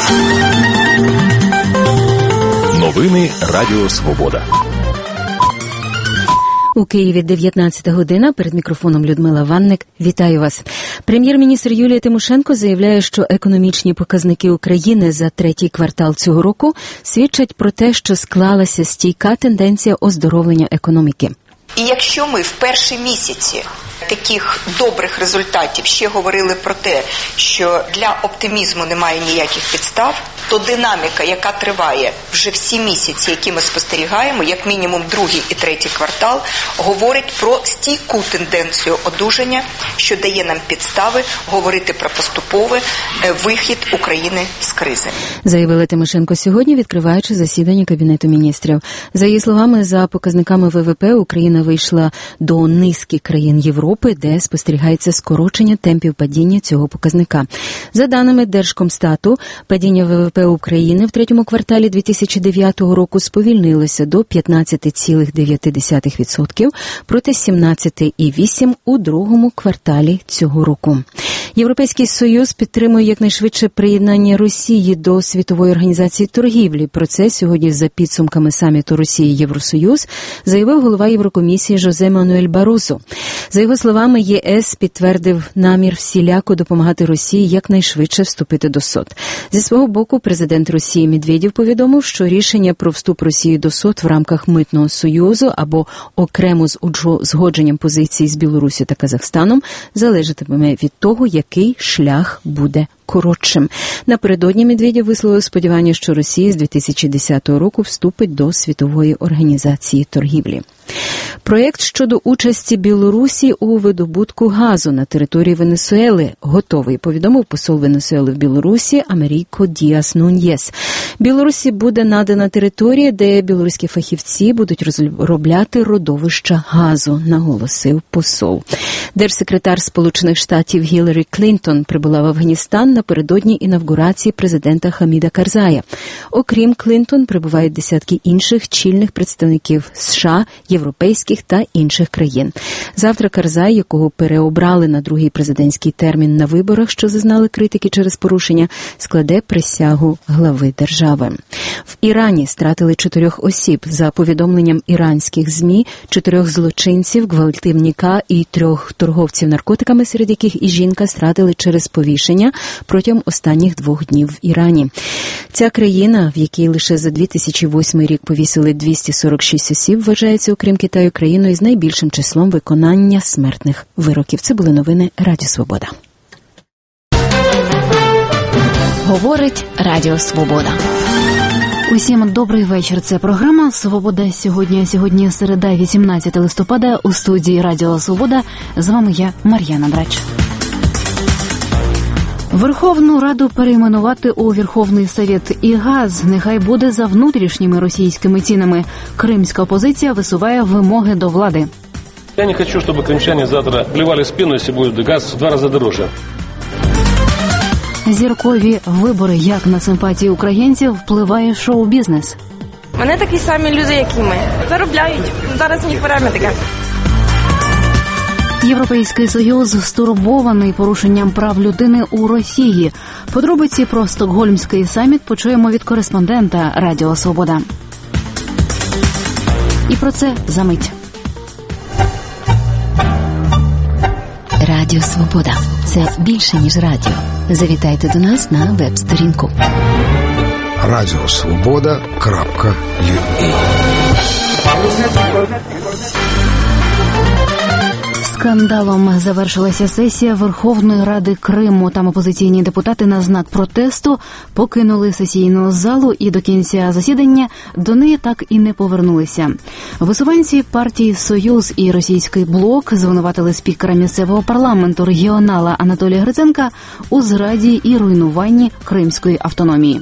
Новини Радіо Свобода. У Києві 19 година. Перед мікрофоном Людмила Ванник. Вітаю вас. Прем'єр-міністр Юлія Тимошенко заявляє, що економічні показники України за третій квартал цього року свідчать про те, що склалася стійка тенденція оздоровлення економіки. І якщо ми в перші місяці таких добрих результатів ще говорили про те, що для оптимізму немає ніяких підстав, то динаміка, яка триває вже всі місяці, які ми спостерігаємо, як мінімум другий і третій квартал, говорить про стійку тенденцію одужання, що дає нам підстави говорити про поступовий вихід України з кризи. Заявила Тимошенко сьогодні, відкриваючи засідання Кабінету міністрів. За її словами, за показниками ВВП Україна вийшла до низки країн Європи, де спостерігається скорочення темпів падіння цього показника. За даними Держкомстату, падіння ВВП України в третьому кварталі 2009 року сповільнилося до 15,9% проти 17,8% у другому кварталі цього року. Європейський Союз підтримує якнайшвидше приєднання Росії до Світової організації торгівлі. Про це сьогодні за підсумками саміту Росії-Євросоюз заявив голова Єврокомісії Жозе Мануель Барозо. За його словами, ЄС підтвердив намір всіляко допомагати Росії якнайшвидше вступити до СОТ. Зі свого боку, президент Росії Медведєв повідомив, що рішення про вступ Росії до СОТ в рамках Митного Союзу або окремо з узгодженням позицій з Білорусі та Казахстаном залежатиме від того, який шлях буде коротшим. Напередодні Медведєв висловив сподівання, що Росія з 2010 року вступить до Світової організації торгівлі. Проєкт щодо участі Білорусі у видобутку газу на території Венесуели готовий, повідомив посол Венесуели в Білорусі Амеріко Діас Нуньєс. Білорусі буде надана територія, де білоруські фахівці будуть розробляти родовища газу, наголосив посол. Держсекретар Сполучених Штатів Гіларі Клінтон прибула в Афганістан напередодні інавгурації президента Хаміда Карзая. Окрім Клінтон, прибувають десятки інших чільних представників США, європейських та інших країн. Завтра Карзай, якого переобрали на другий президентський термін на виборах, що зазнали критики через порушення, складе присягу глави держави. В Ірані стратили 4 осіб. За повідомленням іранських ЗМІ, 4 злочинців, гвалтівника і 3 торговців наркотиками, серед яких і жінка, стратили через повішення протягом останніх 2 днів в Ірані. Ця країна, в якій лише за 2008 рік повісили 246 осіб, вважається, окрім Китаю, країною з найбільшим числом виконання смертних вироків. Це були новини Радіо Свобода. Говорить Радіо Свобода. Усім добрий вечір. Це програма «Свобода сьогодні». Сьогодні середа, 18 листопада. У студії Радіо Свобода з вами я, Мар'яна Брач. Верховну Раду перейменувати у Верховний Совет і газ. Нехай буде за внутрішніми російськими цінами. Кримська опозиція висуває вимоги до влади. Я не хочу, щоб кримчані завтра плювали спину, якщо буде газ в 2 рази дорожче. Зіркові вибори. Як на симпатії українців впливає шоу-бізнес? Вони такі самі люди, як і ми. Заробляють. Зараз у них время таке. Європейський Союз стурбований порушенням прав людини у Росії. Подробиці про Стокгольмський саміт почуємо від кореспондента Радіо Свобода. І про це за мить. Радіо Свобода. Це більше, ніж радіо. Завітайте до нас на веб-сторінку. Radiosvoboda.ua. Скандалом завершилася сесія Верховної Ради Криму. Там опозиційні депутати на знак протесту покинули сесійну залу і до кінця засідання до неї так і не повернулися. Висуванці партії «Союз» і російський блок звинуватили спікера місцевого парламенту регіонала Анатолія Гриценка у зраді і руйнуванні кримської автономії.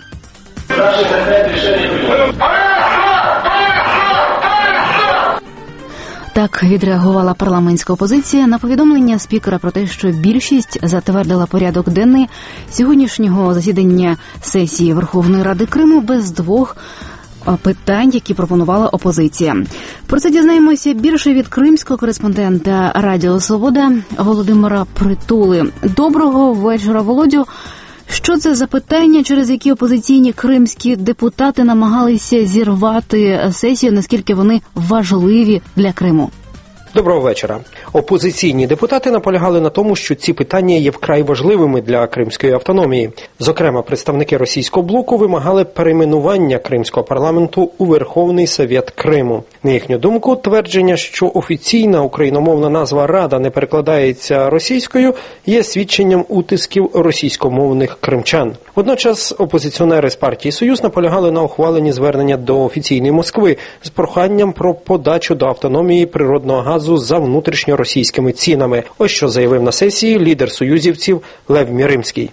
Так відреагувала парламентська опозиція на повідомлення спікера про те, що більшість затвердила порядок денний сьогоднішнього засідання сесії Верховної Ради Криму без 2 питань, які пропонувала опозиція. Про це дізнаємося більше від кримського кореспондента Радіо Свобода Володимира Притули. Доброго вечора, Володю. Що це за питання, через які опозиційні кримські депутати намагалися зірвати сесію, наскільки вони важливі для Криму? Доброго вечора. Опозиційні депутати наполягали на тому, що ці питання є вкрай важливими для кримської автономії. Зокрема, представники російського блоку вимагали перейменування кримського парламенту у Верховний Совєт Криму. На їхню думку, твердження, що офіційна україномовна назва Рада не перекладається російською, є свідченням утисків російськомовних кримчан. Водночас опозиціонери з партії «Союз» наполягали на ухваленні звернення до офіційної Москви з проханням про подачу до автономії природного газу за внутрішньоросійськими цінами. Ось що заявив на сесії лідер союзівців Лев Міримський.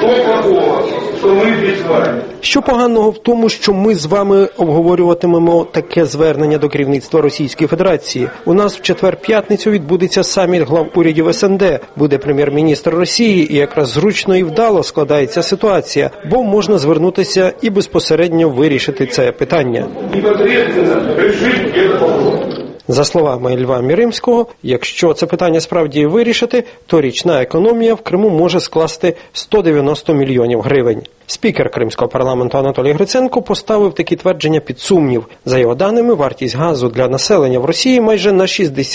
Що поганого в тому, що ми з вами обговорюватимемо таке звернення до керівництва Російської Федерації? У нас в четвер-п'ятницю відбудеться саміт глав урядів СНД. Буде прем'єр-міністр Росії, і якраз зручно і вдало складається ситуація, бо можна звернутися і безпосередньо вирішити це питання. За словами Льва Міримського, якщо це питання справді вирішити, то річна економія в Криму може скласти 190 мільйонів гривень. Спікер Кримського парламенту Анатолій Гриценко поставив такі твердження під сумнів. За його даними, вартість газу для населення в Росії майже на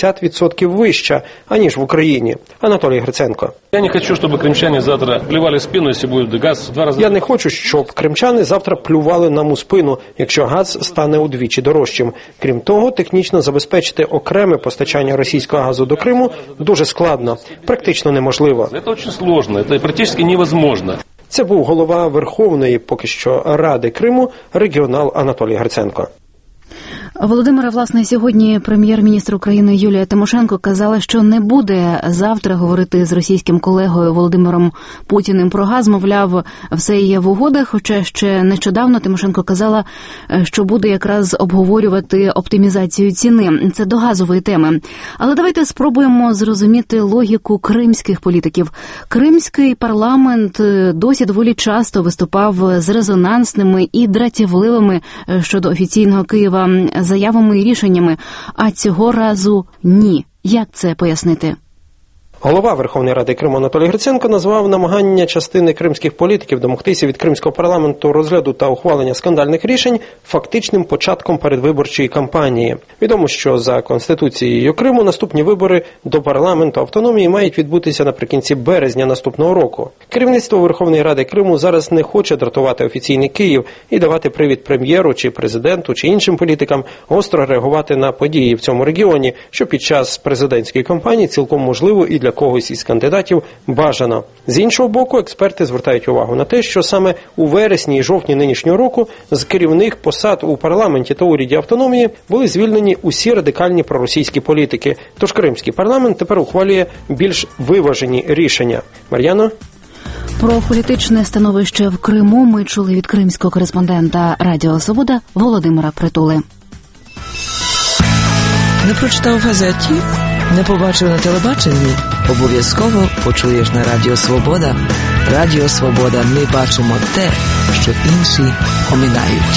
60% вища, аніж в Україні. Анатолій Гриценко. Я не хочу, щоб кримчани завтра плювали спину, якщо буде газ в 2 рази. Я не хочу, щоб кримчани завтра плювали нам у спину, якщо газ стане удвічі дорожчим. Крім того, технічно забезпечити окреме постачання російського газу до Криму дуже складно, практично неможливо. Це дуже складно, це практично невозможно. Це був голова Верховної, поки що, Ради Криму, регіонал Анатолій Гриценко. Володимире, власне, сьогодні прем'єр-міністр України Юлія Тимошенко казала, що не буде завтра говорити з російським колегою Володимиром Путіним про газ. Мовляв, все є в угодах, хоча ще нещодавно Тимошенко казала, що буде якраз обговорювати оптимізацію ціни. Це до газової теми. Але давайте спробуємо зрозуміти логіку кримських політиків. Кримський парламент досі доволі часто виступав з резонансними і дратівливими щодо офіційного Києва заявами і рішеннями, а цього разу ні. Як це пояснити? Голова Верховної Ради Криму Анатолій Гриценко назвав намагання частини кримських політиків домогтися від кримського парламенту розгляду та ухвалення скандальних рішень фактичним початком передвиборчої кампанії. Відомо, що за Конституцією Криму наступні вибори до парламенту автономії мають відбутися наприкінці березня наступного року. Керівництво Верховної Ради Криму зараз не хоче дратувати офіційний Київ і давати привід прем'єру чи президенту чи іншим політикам гостро реагувати на події в цьому регіоні, що під час президентської кампанії цілком можливо і для когось із кандидатів бажано. З іншого боку, експерти звертають увагу на те, що саме у вересні і жовтні нинішнього року з керівних посад у парламенті та уряді автономії були звільнені усі радикальні проросійські політики. Тож кримський парламент тепер ухвалює більш виважені рішення. Мар'яно? Про політичне становище в Криму ми чули від кримського кореспондента Радіо Свобода Володимира Притули. Не прочитав в газеті? Не побачив на телебаченні? Обов'язково почуєш на Радіо Свобода. Радіо Свобода. Ми бачимо те, що інші оминають.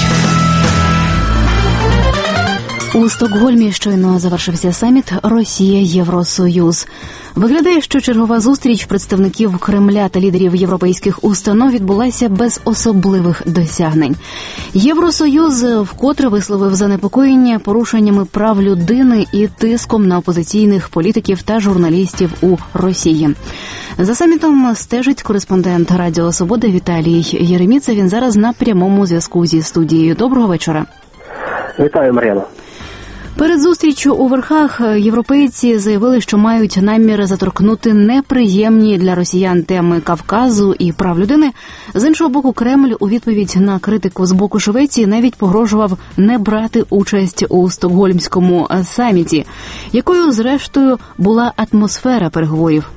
У Стокгольмі щойно завершився саміт Росія-Євросоюз. Виглядає, що чергова зустріч представників Кремля та лідерів європейських установ відбулася без особливих досягнень. Євросоюз вкотре висловив занепокоєння порушеннями прав людини і тиском на опозиційних політиків та журналістів у Росії. За самітом стежить кореспондент Радіо Свобода Віталій Єреміца. Він зараз на прямому зв'язку зі студією. Доброго вечора. Вітаю, Мар'яна. Перед зустріччю у верхах європейці заявили, що мають намір заторкнути неприємні для росіян теми Кавказу і прав людини. З іншого боку, Кремль у відповідь на критику з боку Швеції навіть погрожував не брати участь у Стокгольмському саміті. Якою, зрештою, була атмосфера переговорів?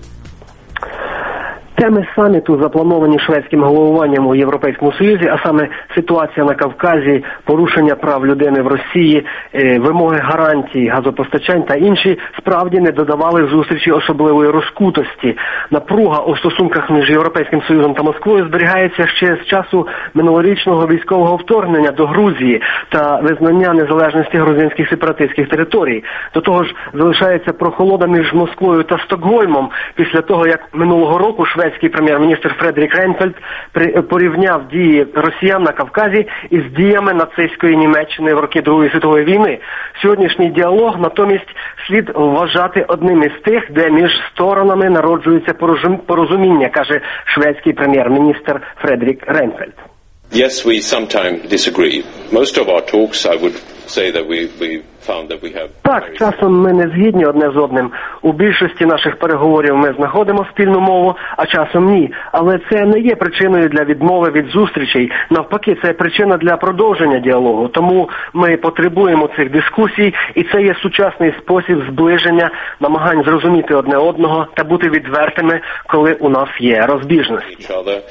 Теми саміту заплановані шведським головуванням у Європейському Союзі, а саме ситуація на Кавказі, порушення прав людини в Росії, вимоги гарантій газопостачань та інші справді не додавали зустрічі особливої розкутості. Напруга у стосунках між Європейським Союзом та Москвою зберігається ще з часу минулорічного військового вторгнення до Грузії та визнання незалежності грузинських сепаратистських територій. До того ж, залишається прохолода між Москвою та Стокгольмом після того, як минулого року Швеція шведський прем'єр-міністр Фредерік Рейнфельд порівняв дії росіян на Кавказі із діями нацистської Німеччини в роки Другої світової війни. Сьогоднішній діалог натомість слід вважати одним із тих, де між сторонами народжується порозуміння, каже шведський прем'єр-міністр Фредерік Рейнфельд. Yes, we sometimes disagree. Most of our talks, I would say that we found that we have... Так, часом ми не згідні одне з одним. У більшості наших переговорів ми знаходимо спільну мову, а часом ні. Але це не є причиною для відмови від зустрічей. Навпаки, це причина для продовження діалогу. Тому ми потребуємо цих дискусій, і це є сучасний спосіб зближення, намагань зрозуміти одне одного та бути відвертими, коли у нас є розбіжності.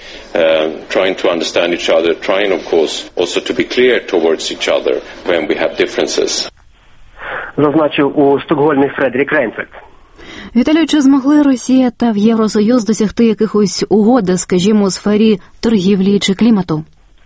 Trying to understand each other, trying, of course, also to be clear towards each other when we have differences. Зазначив у Стокгольмі Фредерік Рейнфельд. Віталію, чи змогли Росія та Євросоюз досягти якихось угод, скажімо, у сфері торгівлі чи клімату?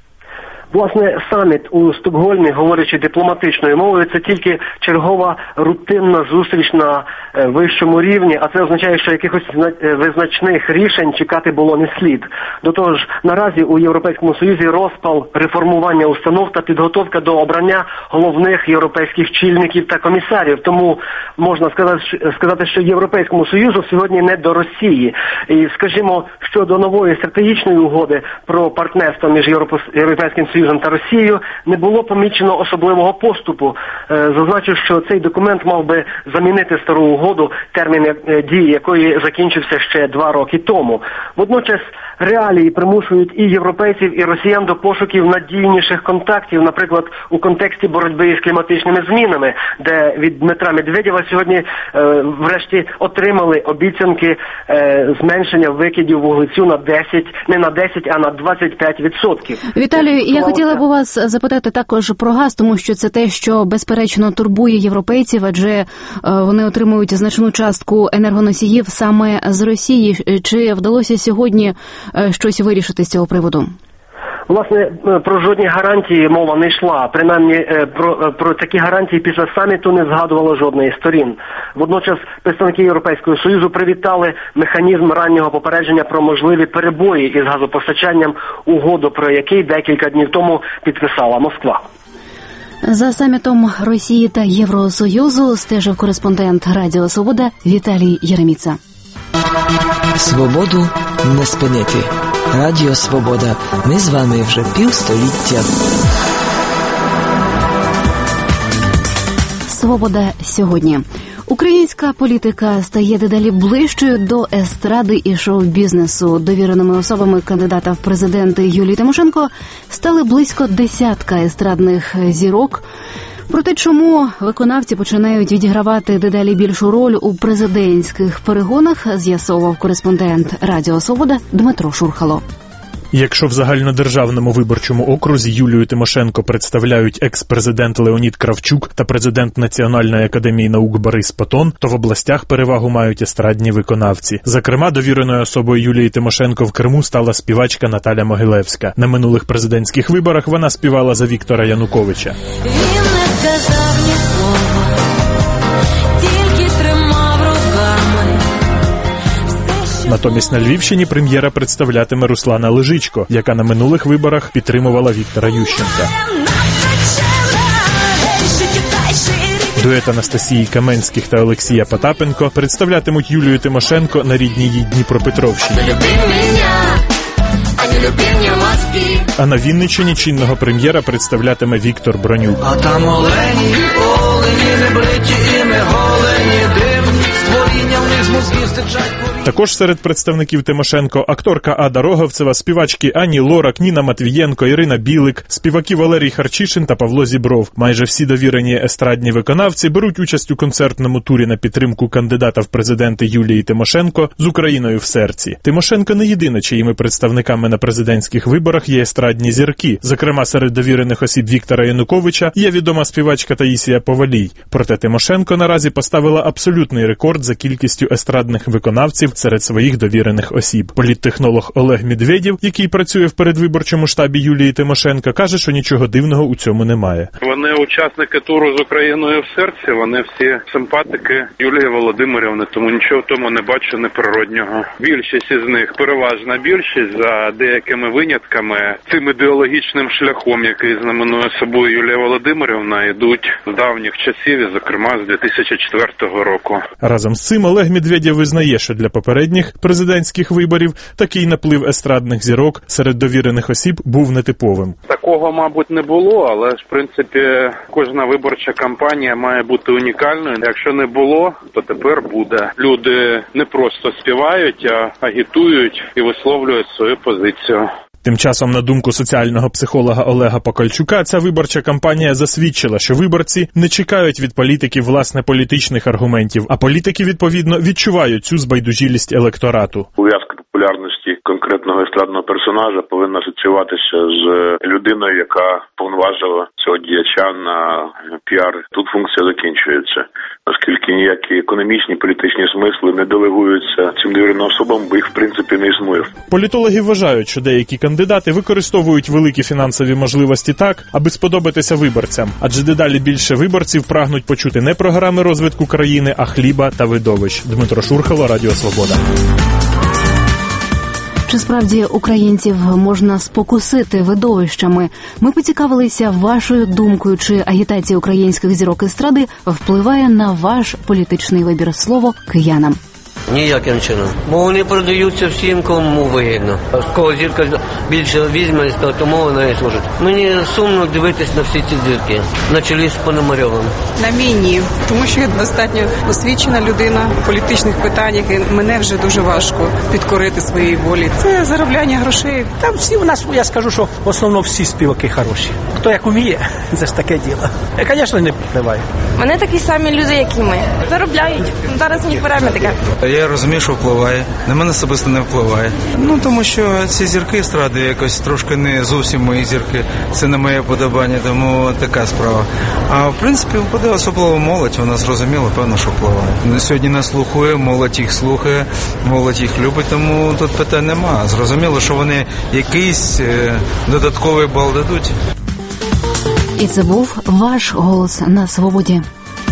Власне, саміт у Стокгольмі, говорячи дипломатичною мовою, це тільки чергова рутинна зустріч на вищому рівні, а це означає, що якихось визначних рішень чекати було не слід. До того ж, наразі у Європейському Союзі розпал реформування установ та підготовка до обрання головних європейських чільників та комісарів. Тому можна сказати, що Європейському Союзу сьогодні не до Росії. І, скажімо, щодо нової стратегічної угоди про партнерство між Європейським Союзом та Росією не було помічено особливого поступу. Зазначу, що цей документ мав би замінити стару угоду, термін дії якої закінчився ще 2 роки тому. Водночас реалії примушують і європейців, і росіян до пошуків надійніших контактів, наприклад, у контексті боротьби із кліматичними змінами, де від Дмитра Медведєва сьогодні врешті отримали обіцянки зменшення викидів вуглецю на 10, не на 10, а на 25%. Віталію, я хотіла б у вас запитати також про газ, тому що це те, що безперечно турбує європейців, адже вони отримують значну частку енергоносіїв саме з Росії. Чи вдалося сьогодні щось вирішити з цього приводу? Власне, про жодні гарантії мова не йшла. Принаймні, про такі гарантії після саміту не згадувало жодної з сторін. Водночас, представники Європейського Союзу привітали механізм раннього попередження про можливі перебої із газопостачанням, угоду про який декілька днів тому підписала Москва. За самітом Росії та Євросоюзу стежив кореспондент Радіо Свобода Віталій Єреміца. Свободу не спинити. Радіо Свобода. Ми з вами вже півстоліття. Свобода сьогодні. Українська політика стає дедалі ближчою до естради і шоу-бізнесу. Довіреними особами кандидата в президенти Юлії Тимошенко стали близько 10 естрадних зірок. Проте чому виконавці починають відігравати дедалі більшу роль у президентських перегонах, з'ясовував кореспондент Радіо Свобода Дмитро Шурхало. Якщо в загальнодержавному виборчому окрузі Юлію Тимошенко представляють екс-президент Леонід Кравчук та президент Національної академії наук Борис Патон, то в областях перевагу мають естрадні виконавці. Зокрема, довіреною особою Юлії Тимошенко в Криму стала співачка Наталя Могилевська. На минулих президентських виборах вона співала за Віктора Януковича. Він не сказав ні слова, тільки тримав руками. Натомість на Львівщині прем'єра представлятиме Руслана Лежичко, яка на минулих виборах підтримувала Віктора Ющенка. Дует Анастасії Каменських та Олексія Потапенко представлятимуть Юлію Тимошенко на рідній їй Дніпропетровщині. А на Вінниччині чинного прем'єра представлятиме Віктор Бронюк. А там олені, не бриті і не голені, дивні створіння в них з мозгів стичать. Також серед представників Тимошенко акторка Ада Роговцева, співачки Ані Лорак, Ніна Матвієнко, Ірина Білик, співаки Валерій Харчишин та Павло Зібров. Майже всі довірені естрадні виконавці беруть участь у концертному турі на підтримку кандидата в президенти Юлії Тимошенко з Україною в серці. Тимошенко не єдина, чиїми представниками на президентських виборах є естрадні зірки. Зокрема, серед довірених осіб Віктора Януковича є відома співачка Таїсія Повалій. Проте Тимошенко наразі поставила абсолютний рекорд за кількістю естрадних виконавців серед своїх довірених осіб. Політтехнолог Олег Медведєв, який працює в передвиборчому штабі Юлії Тимошенко, каже, що нічого дивного у цьому немає. Вони учасники туру з Україною в серці, вони всі симпатики Юлії Володимирівни, тому нічого в тому не бачу неприроднього. Більшість із них, переважна більшість, за деякими винятками, цим ідеологічним шляхом, який знаменує собою Юлія Володимирівна, йдуть з давніх часів, і, зокрема, з 2004 року. Разом з цим Олег Медведєв визнає, що для попередніх президентських виборів такий наплив естрадних зірок серед довірених осіб був нетиповим. Такого, мабуть, не було, але ж, в принципі, кожна виборча кампанія має бути унікальною. Якщо не було, то тепер буде. Люди не просто співають, а агітують і висловлюють свою позицію. Тим часом, на думку соціального психолога Олега Покальчука, ця виборча кампанія засвідчила, що виборці не чекають від політиків власне політичних аргументів, а політики, відповідно, відчувають цю збайдужілість електорату. Ув'язка популярності конкретного естрадного персонажа повинна асоціюватися з людиною, яка повноважила цього діяча на піар. Тут функція закінчується, оскільки ніякі економічні, політичні смисли не делегуються цим довіреним особам, бо їх в принципі не існує. Політологи вважають, що деякі кандидати використовують великі фінансові можливості так, аби сподобатися виборцям, адже дедалі більше виборців прагнуть почути не програми розвитку країни, а хліба та видовищ. Дмитро Шурхало, Радіо Свобода. Чи справді українців можна спокусити видовищами? Ми поцікавилися вашою думкою, чи агітація українських зірок естради впливає на ваш політичний вибір. Слово киянам. Ніяким чином. Бо вони продаються всім, кому вигідно. З кого зірка більше візьме, тому вона і служить. Мені сумно дивитись на всі ці зірки, на чолі з Пономарьовим. На мій ні, тому що я достатньо освічена людина в політичних питаннях, і мене вже дуже важко підкорити своїй волі. Це заробляння грошей. Там всі у нас, я скажу, що в основному всі співаки хороші. Хто як уміє, це ж таке діло. Я, звісно, не впливаю. Мене такі самі люди, як і ми. Заробляють. Зараз їх время таке. Я розумію, що впливає. На мене особисто не впливає. Тому що ці зірки естради якось трошки не зовсім мої зірки. Це не моє подобання, тому така справа. А в принципі, впаде особливо молодь, вона зрозуміла, певно, що впливає. Сьогодні нас слухає, молодь їх слухає, молодь їх любить, тому тут питань нема. Зрозуміло, що вони якийсь додатковий бал дадуть. І це був ваш голос на свободі.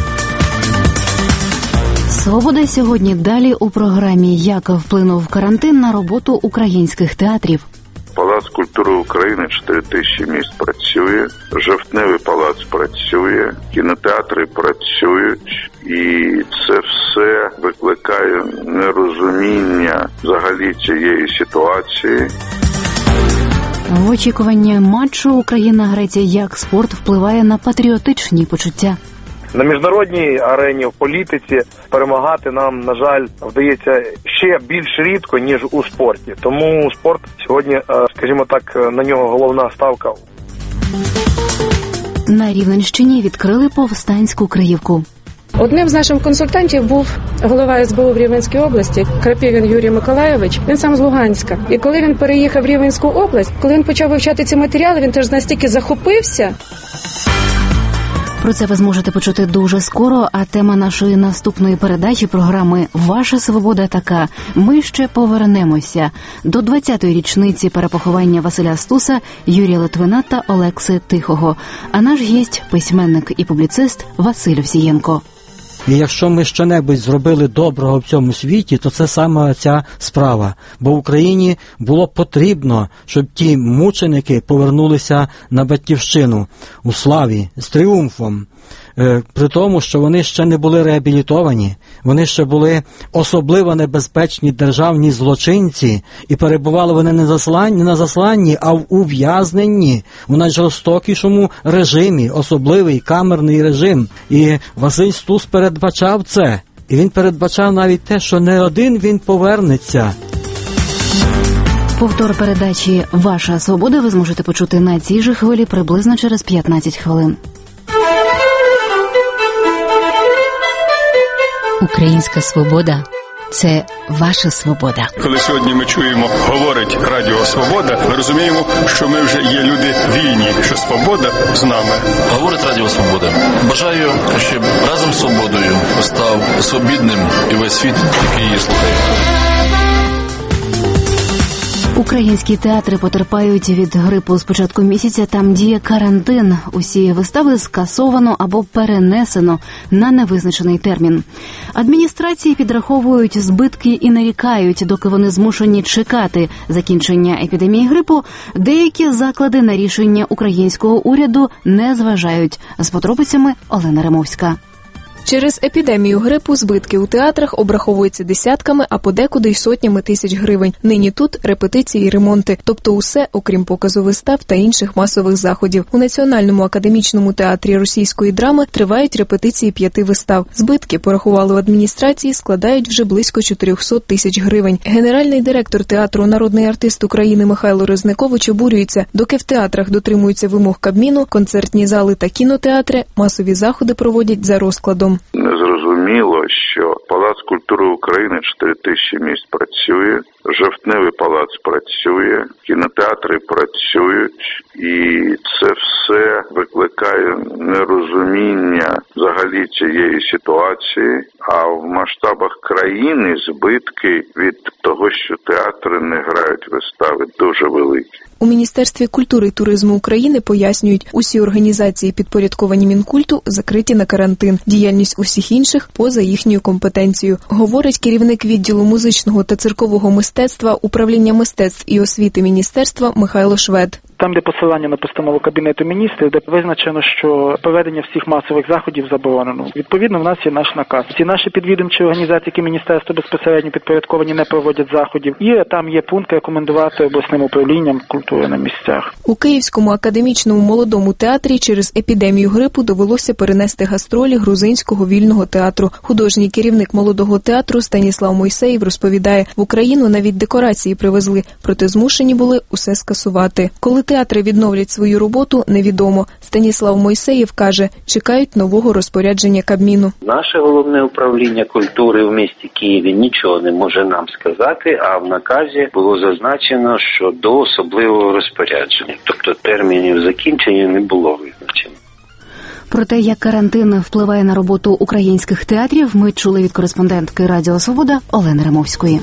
Свобода сьогодні далі у програмі «Як вплинув карантин на роботу українських театрів». Палац культури України 4000 місць працює, Жовтневий палац працює, кінотеатри працюють, і це все викликає нерозуміння взагалі цієї ситуації. В очікуванні матчу Україна-Греція, як спорт впливає на патріотичні почуття. На міжнародній арені в політиці перемагати нам, на жаль, вдається ще більш рідко, ніж у спорті. Тому спорт сьогодні, скажімо так, на нього головна ставка. На Рівненщині відкрили повстанську Криївку. Одним з наших консультантів був голова СБУ в Рівненській області, Крапівін Юрій Миколайович. Він сам з Луганська. І коли він переїхав в Рівненську область, коли він почав вивчати ці матеріали, він теж настільки захопився. Про це ви зможете почути дуже скоро, а тема нашої наступної передачі програми «Ваша свобода така». Ми ще повернемося до 20-ї річниці перепоховання Василя Стуса, Юрія Литвина та Олекси Тихого. А наш гість – письменник і публіцист Василь Овсієнко. І якщо ми щонебудь зробили доброго в цьому світі, то це саме ця справа. Бо Україні було потрібно, щоб ті мученики повернулися на батьківщину у славі, з тріумфом. При тому, що вони ще не були реабілітовані, вони ще були особливо небезпечні державні злочинці, і перебували вони не на засланні, а в ув'язненні, у найжорстокішому режимі, особливий камерний режим. І Василь Стус передбачав це. І він передбачав навіть те, що не один він повернеться. Повтор передачі «Ваша свобода» ви зможете почути на цій же хвилі приблизно через 15 хвилин. Українська свобода – це ваша свобода. Коли сьогодні ми чуємо, говорить Радіо Свобода, ми розуміємо, що ми вже є люди вільні, що свобода з нами. Говорить Радіо Свобода. Бажаю, щоб разом з свободою став свобідним і весь світ, який її слухає. Українські театри потерпають від грипу з початку місяця. Там діє карантин. Усі вистави скасовано або перенесено на невизначений термін. Адміністрації підраховують збитки і нарікають, доки вони змушені чекати закінчення епідемії грипу. Деякі заклади на рішення українського уряду не зважають. З подробицями Олена Римовська. Через епідемію грипу збитки у театрах обраховуються десятками, а подекуди й сотнями тисяч гривень. Нині тут репетиції і ремонти, тобто усе, окрім показу вистав та інших масових заходів. У Національному академічному театрі російської драми тривають репетиції 5 вистав. Збитки, порахували в адміністрації, складають вже близько 400 тисяч гривень. Генеральний директор театру «Народний артист України» Михайло Резникович обурюється. Доки в театрах дотримуються вимог Кабміну, концертні зали та кінотеатри масові заходи проводять за розкладом. Незрозуміло, що Палац культури України 4000 місць працює, Жовтневий палац працює, кінотеатри працюють, і це все викликає нерозуміння взагалі цієї ситуації, а в масштабах країни збитки від того, що театри не грають вистави, дуже великі. У Міністерстві культури і туризму України пояснюють, усі організації, підпорядковані Мінкульту, закриті на карантин. Діяльність усіх інших поза їхньою компетенцією, говорить керівник відділу музичного та циркового мистецтва Управління мистецтв і освіти Міністерства Михайло Швед. Там, де посилання на постанову Кабінету міністрів, де визначено, що проведення всіх масових заходів заборонено. Відповідно, в нас є наш наказ. Ці наші підвідомчі організації, які міністерство безпосередньо підпорядковані, не проводять заходів. І там є пункт рекомендувати обласним управлінням культури на місцях. У Київському академічному молодому театрі через епідемію грипу довелося перенести гастролі Грузинського вільного театру. Художній керівник молодого театру Станіслав Мойсеєв розповідає, в Україну навіть декорації привезли, проте змушені були усе скасувати. Коли театри відновлять свою роботу, невідомо. Станіслав Мойсеєв каже, чекають нового розпорядження Кабміну. Наше головне управління культури в місті Києві нічого не може нам сказати, а в наказі було зазначено, що до особливого розпорядження. Тобто термінів закінчення не було визначено. Про те, як карантин впливає на роботу українських театрів, ми чули від кореспондентки Радіо Свобода Олени Римовської.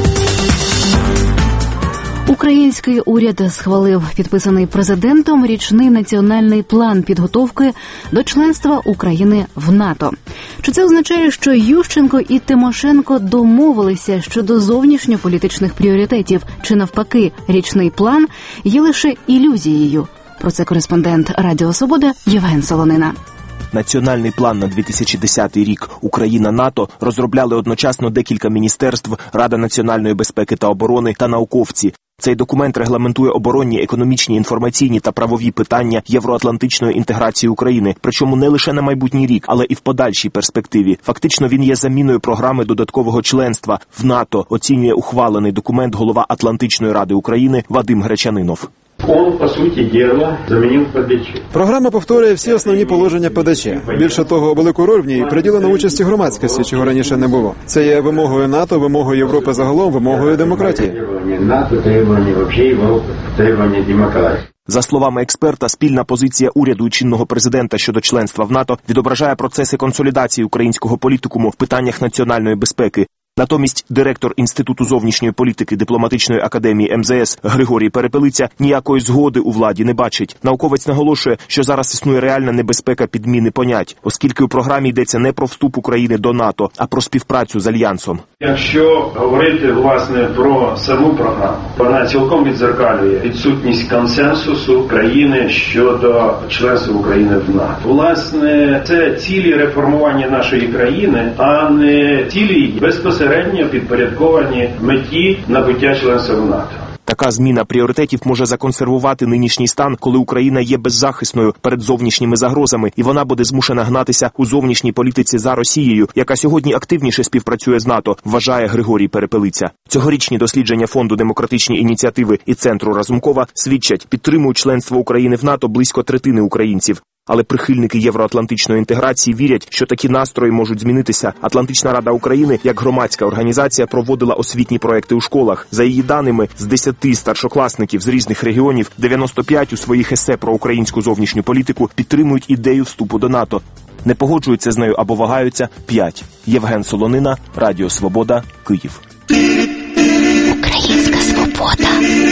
Український уряд схвалив підписаний президентом річний національний план підготовки до членства України в НАТО. Чи це означає, що Ющенко і Тимошенко домовилися щодо зовнішньополітичних пріоритетів, чи навпаки, річний план є лише ілюзією? Про це кореспондент Радіо Свобода Євген Солонина. Національний план на 2010 рік Україна-НАТО розробляли одночасно декілька міністерств, Рада національної безпеки та оборони та науковці. Цей документ регламентує оборонні, економічні, інформаційні та правові питання євроатлантичної інтеграції України, причому не лише на майбутній рік, але і в подальшій перспективі. Фактично він є заміною програми додаткового членства в НАТО, оцінює ухвалений документ голова Атлантичної ради України Вадим Гречанинов. Он, по суті діла, замінив ПДЧ. Програма повторює всі основні положення ПДЧ. Більше того, велику роль в ній приділено участі громадськості, чого раніше не було. Це є вимогою НАТО, вимогою Європи загалом, вимогою демократії. Требування НАТО, требування взагалі Європи, требування демократії. За словами експерта, спільна позиція уряду і чинного президента щодо членства в НАТО відображає процеси консолідації українського політикуму в питаннях національної безпеки. Натомість директор Інституту зовнішньої політики дипломатичної академії МЗС Григорій Перепелиця ніякої згоди у владі не бачить. Науковець наголошує, що зараз існує реальна небезпека підміни понять, оскільки у програмі йдеться не про вступ України до НАТО, а про співпрацю з Альянсом. Якщо говорити, власне, про саму програму, вона цілком віддзеркалює відсутність консенсусу країни щодо членства України в НАТО. Власне, це цілі реформування нашої країни, а не цілі безпосередньо підпорядковані меті набуття членства в НАТО. Така зміна пріоритетів може законсервувати нинішній стан, коли Україна є беззахисною перед зовнішніми загрозами, і вона буде змушена гнатися у зовнішній політиці за Росією, яка сьогодні активніше співпрацює з НАТО, вважає Григорій Перепелиця. Цьогорічні дослідження Фонду демократичні ініціативи і Центру Разумкова свідчать, підтримують членство України в НАТО близько третини українців. Але прихильники євроатлантичної інтеграції вірять, що такі настрої можуть змінитися. Атлантична рада України, як громадська організація, проводила освітні проекти у школах. За її даними, з 10 старшокласників з різних регіонів, 95 у своїх есе про українську зовнішню політику підтримують ідею вступу до НАТО. Не погоджуються з нею або вагаються 5. Євген Солонина, Радіо Свобода, Київ. Українська свобода.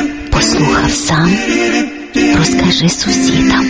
виграв сам, розкажи сусідам.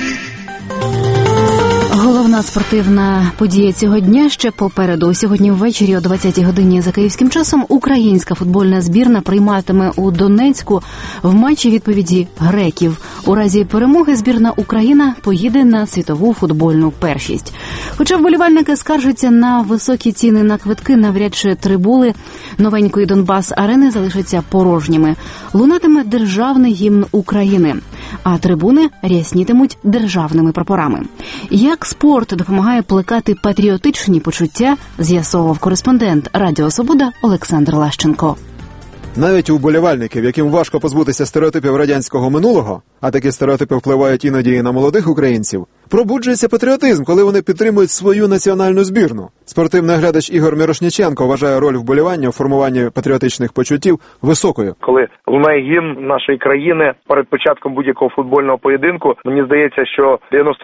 Головна спортивна подія цього дня ще попереду. Сьогодні ввечері о 20-й годині за київським часом українська футбольна збірна прийматиме у Донецьку в матчі відповіді греків. У разі перемоги збірна Україна поїде на світову футбольну першість. Хоча вболівальники скаржаться на високі ціни на квитки, навряд чи трибуни новенької Донбас-арени залишаться порожніми. Лунатиме державний гімн України, а трибуни ряснітимуть державними прапорами. Як спорт допомагає плекати патріотичні почуття, з'ясовував кореспондент Радіо Свобода Олександр Лащенко. Навіть у вболівальників, яким важко позбутися стереотипів радянського минулого, а такі стереотипи впливають іноді і на молодих українців, пробуджується патріотизм, коли вони підтримують свою національну збірну. Спортивний глядач Ігор Мірошниченко вважає роль вболівання у формуванні патріотичних почуттів високою. Коли лунає гімн нашої країни перед початком будь-якого футбольного поєдинку, мені здається, що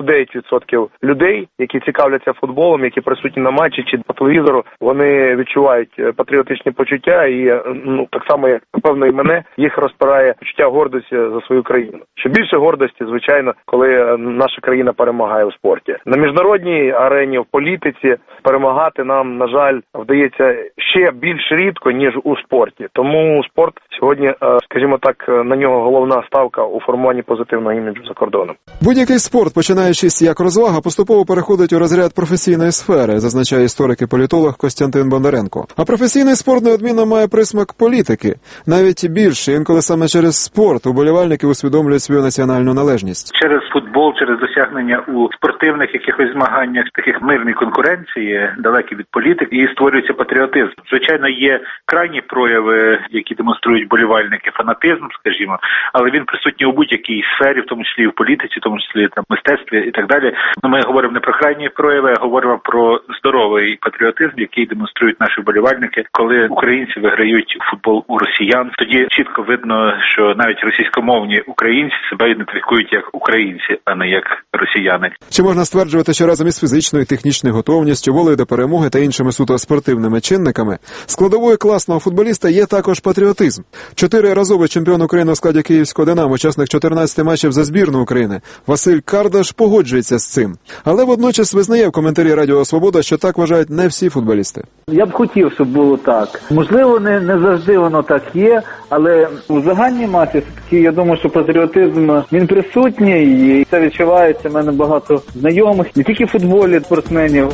99% людей, які цікавляться футболом, які присутні на матчі чи по телевізору, вони відчувають патріотичні почуття і, так само, як, напевно, і мене, їх розпирає почуття гордості за свою країну. Що більше гордості, звичайно, коли наша країна перемагає у спорті. На міжнародній арені, в політиці перемагати нам, на жаль, вдається ще більш рідко, ніж у спорті. Тому спорт сьогодні, скажімо так, на нього головна ставка у формуванні позитивного іміджу за кордоном. Будь-який спорт, починаючись як розвага, поступово переходить у розряд професійної сфери, зазначає історик і політолог Костянтин Бондаренко. А професійний спорт неодмінно має присмак політики. Навіть більше, інколи саме через спорт уболівальники усвідомлюють свою національну належність. Через футбол, через досягнення у спортивних якихось змаганнях, таких мирній конкуренції, далекі від політики, і створюється патріотизм. Звичайно, є крайні прояви, які демонструють болівальники, фанатизм, скажімо, але він присутній у будь-якій сфері, в тому числі і в політиці, в тому числі там мистецтві і так далі. Ми говоримо не про крайні прояви, а говоримо про здоровий патріотизм, який демонструють наші болівальники, коли українці виграють футбол у росіян. Тоді чітко видно, що навіть російськомовні українці себе ідентифікують як українці, а не як росіяни. Чи можна стверджувати, що разом із фізичною і технічною готовністю, волею до перемоги та іншими суто спортивними чинниками, складовою класного футболіста є також патріотизм. 4-разовий чемпіон України у складі київського «Динамо», учасник 14 матчів за збірну України, Василь Кардаш погоджується з цим. Але водночас визнає в коментарі Радіо Свобода, що так вважають не всі футболісти. Я б хотів, щоб було так. Можливо, не завжди воно так є, але у загальній масі, я думаю, що патріотизм, він присутній, і це відчувається. У мене багато знайомих, не тільки в футболі, спортсменів.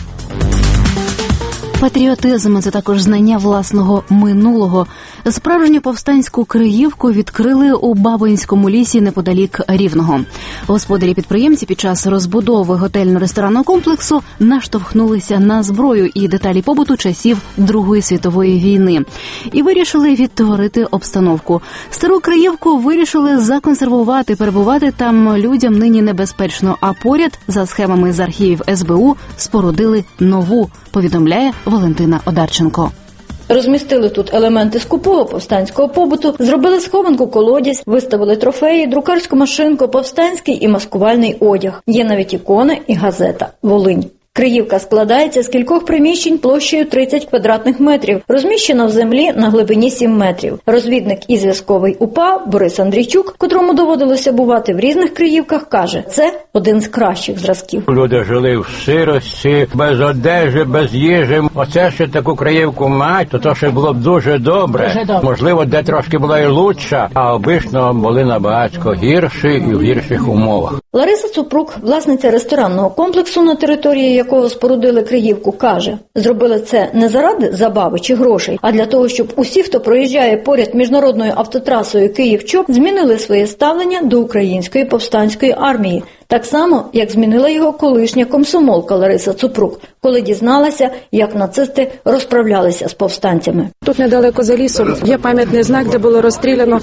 Патріотизм – це також знання власного минулого. Справжню повстанську Криївку відкрили у Бабинському лісі неподалік Рівного. Господарі-підприємці під час розбудови готельно-ресторанного комплексу наштовхнулися на зброю і деталі побуту часів Другої світової війни. І вирішили відтворити обстановку. Стару Криївку вирішили законсервувати, перебувати там людям нині небезпечно, а поряд, за схемами з архівів СБУ, спорудили нову, повідомляє Валентина Одарченко. Розмістили тут елементи скупого повстанського побуту, зробили схованку колодязь, виставили трофеї, друкарську машинку, повстанський і маскувальний одяг. Є навіть ікона і газета «Волинь». Криївка складається з кількох приміщень площею 30 квадратних метрів, розміщена в землі на глибині 7 метрів. Розвідник і зв'язковий УПА Борис Андрійчук, котрому доводилося бувати в різних Криївках, каже, це один з кращих зразків. Люди жили в сирості, без одежі, без їжі. Оце ще таку Криївку мать, то ще було б дуже добре. Можливо, де трошки була і лучша, а обично були набагато гірші і в гірших умовах. Лариса Цупрук, власниця ресторанного комплексу, на території якого спорудили Криївку, каже, зробили це не заради забави чи грошей, а для того, щоб усі, хто проїжджає поряд міжнародною автотрасою Київ-Чоп, змінили своє ставлення до української повстанської армії. Так само, як змінила його колишня комсомолка Лариса Цупрук, коли дізналася, як нацисти розправлялися з повстанцями. Тут недалеко за лісом є пам'ятний знак, де було розстріляно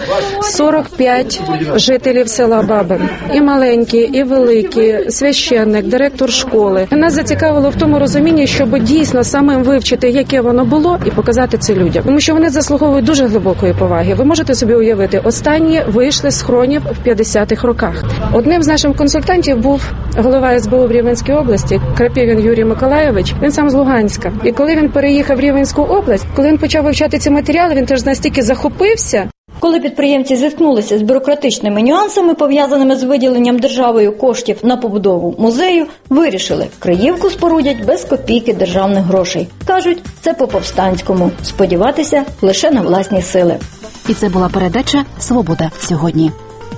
45 жителів села Бабин. І маленькі, і великі, священник, директор школи. Нас зацікавило в тому розумінні, щоб дійсно самим вивчити, яке воно було, і показати це людям. Тому що вони заслуговують дуже глибокої поваги. Ви можете собі уявити, останні вийшли з схронів в 50-х роках. Одним з наших консультантів був голова СБУ в Рівненській області, Крапівін Юрій Миколайович. Він сам з Луганська. І коли він переїхав в Рівненську область, коли він почав вивчати ці матеріали, він теж настільки захопився. Коли підприємці зіткнулися з бюрократичними нюансами, пов'язаними з виділенням державою коштів на побудову музею, вирішили – Криївку спорудять без копійки державних грошей. Кажуть, це по-повстанському – сподіватися лише на власні сили. І це була передача «Свобода сьогодні».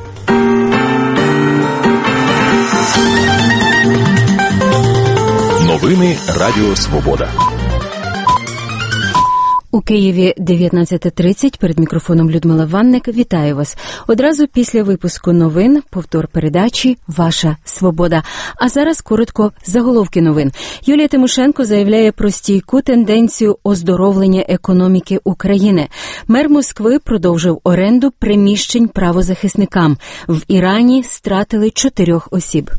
Новини Радіо Свобода. У Києві 19:30, перед мікрофоном Людмила Ванник. Вітаю вас. Одразу після випуску новин повтор передачі «Ваша свобода». А зараз коротко заголовки новин. Юлія Тимошенко заявляє про стійку тенденцію оздоровлення економіки України. Мер Москви продовжив оренду приміщень правозахисникам. В Ірані стратили 4 осіб.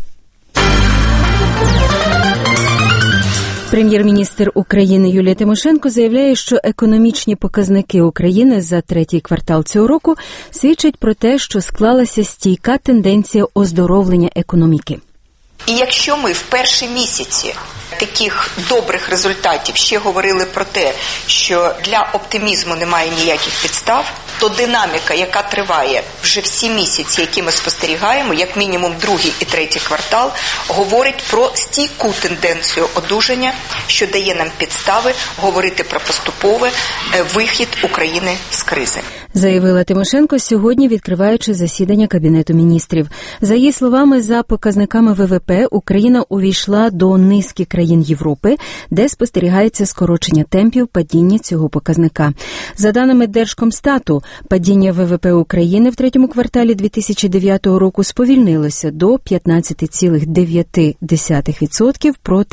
Прем'єр-міністр України Юлія Тимошенко заявляє, що економічні показники України за третій квартал цього року свідчать про те, що склалася стійка тенденція оздоровлення економіки. І якщо ми в перші місяці таких добрих результатів ще говорили про те, що для оптимізму немає ніяких підстав, то динаміка, яка триває вже всі місяці, які ми спостерігаємо, як мінімум другий і третій квартал, говорить про стійку тенденцію одужання, що дає нам підстави говорити про поступовий вихід України з кризи. Заявила Тимошенко сьогодні, відкриваючи засідання Кабінету міністрів. За її словами, за показниками ВВП Україна увійшла до низки країн Європи, де спостерігається скорочення темпів падіння цього показника. За даними Держкомстату, падіння ВВП України в третьому кварталі 2009 року сповільнилося до 15,9% проти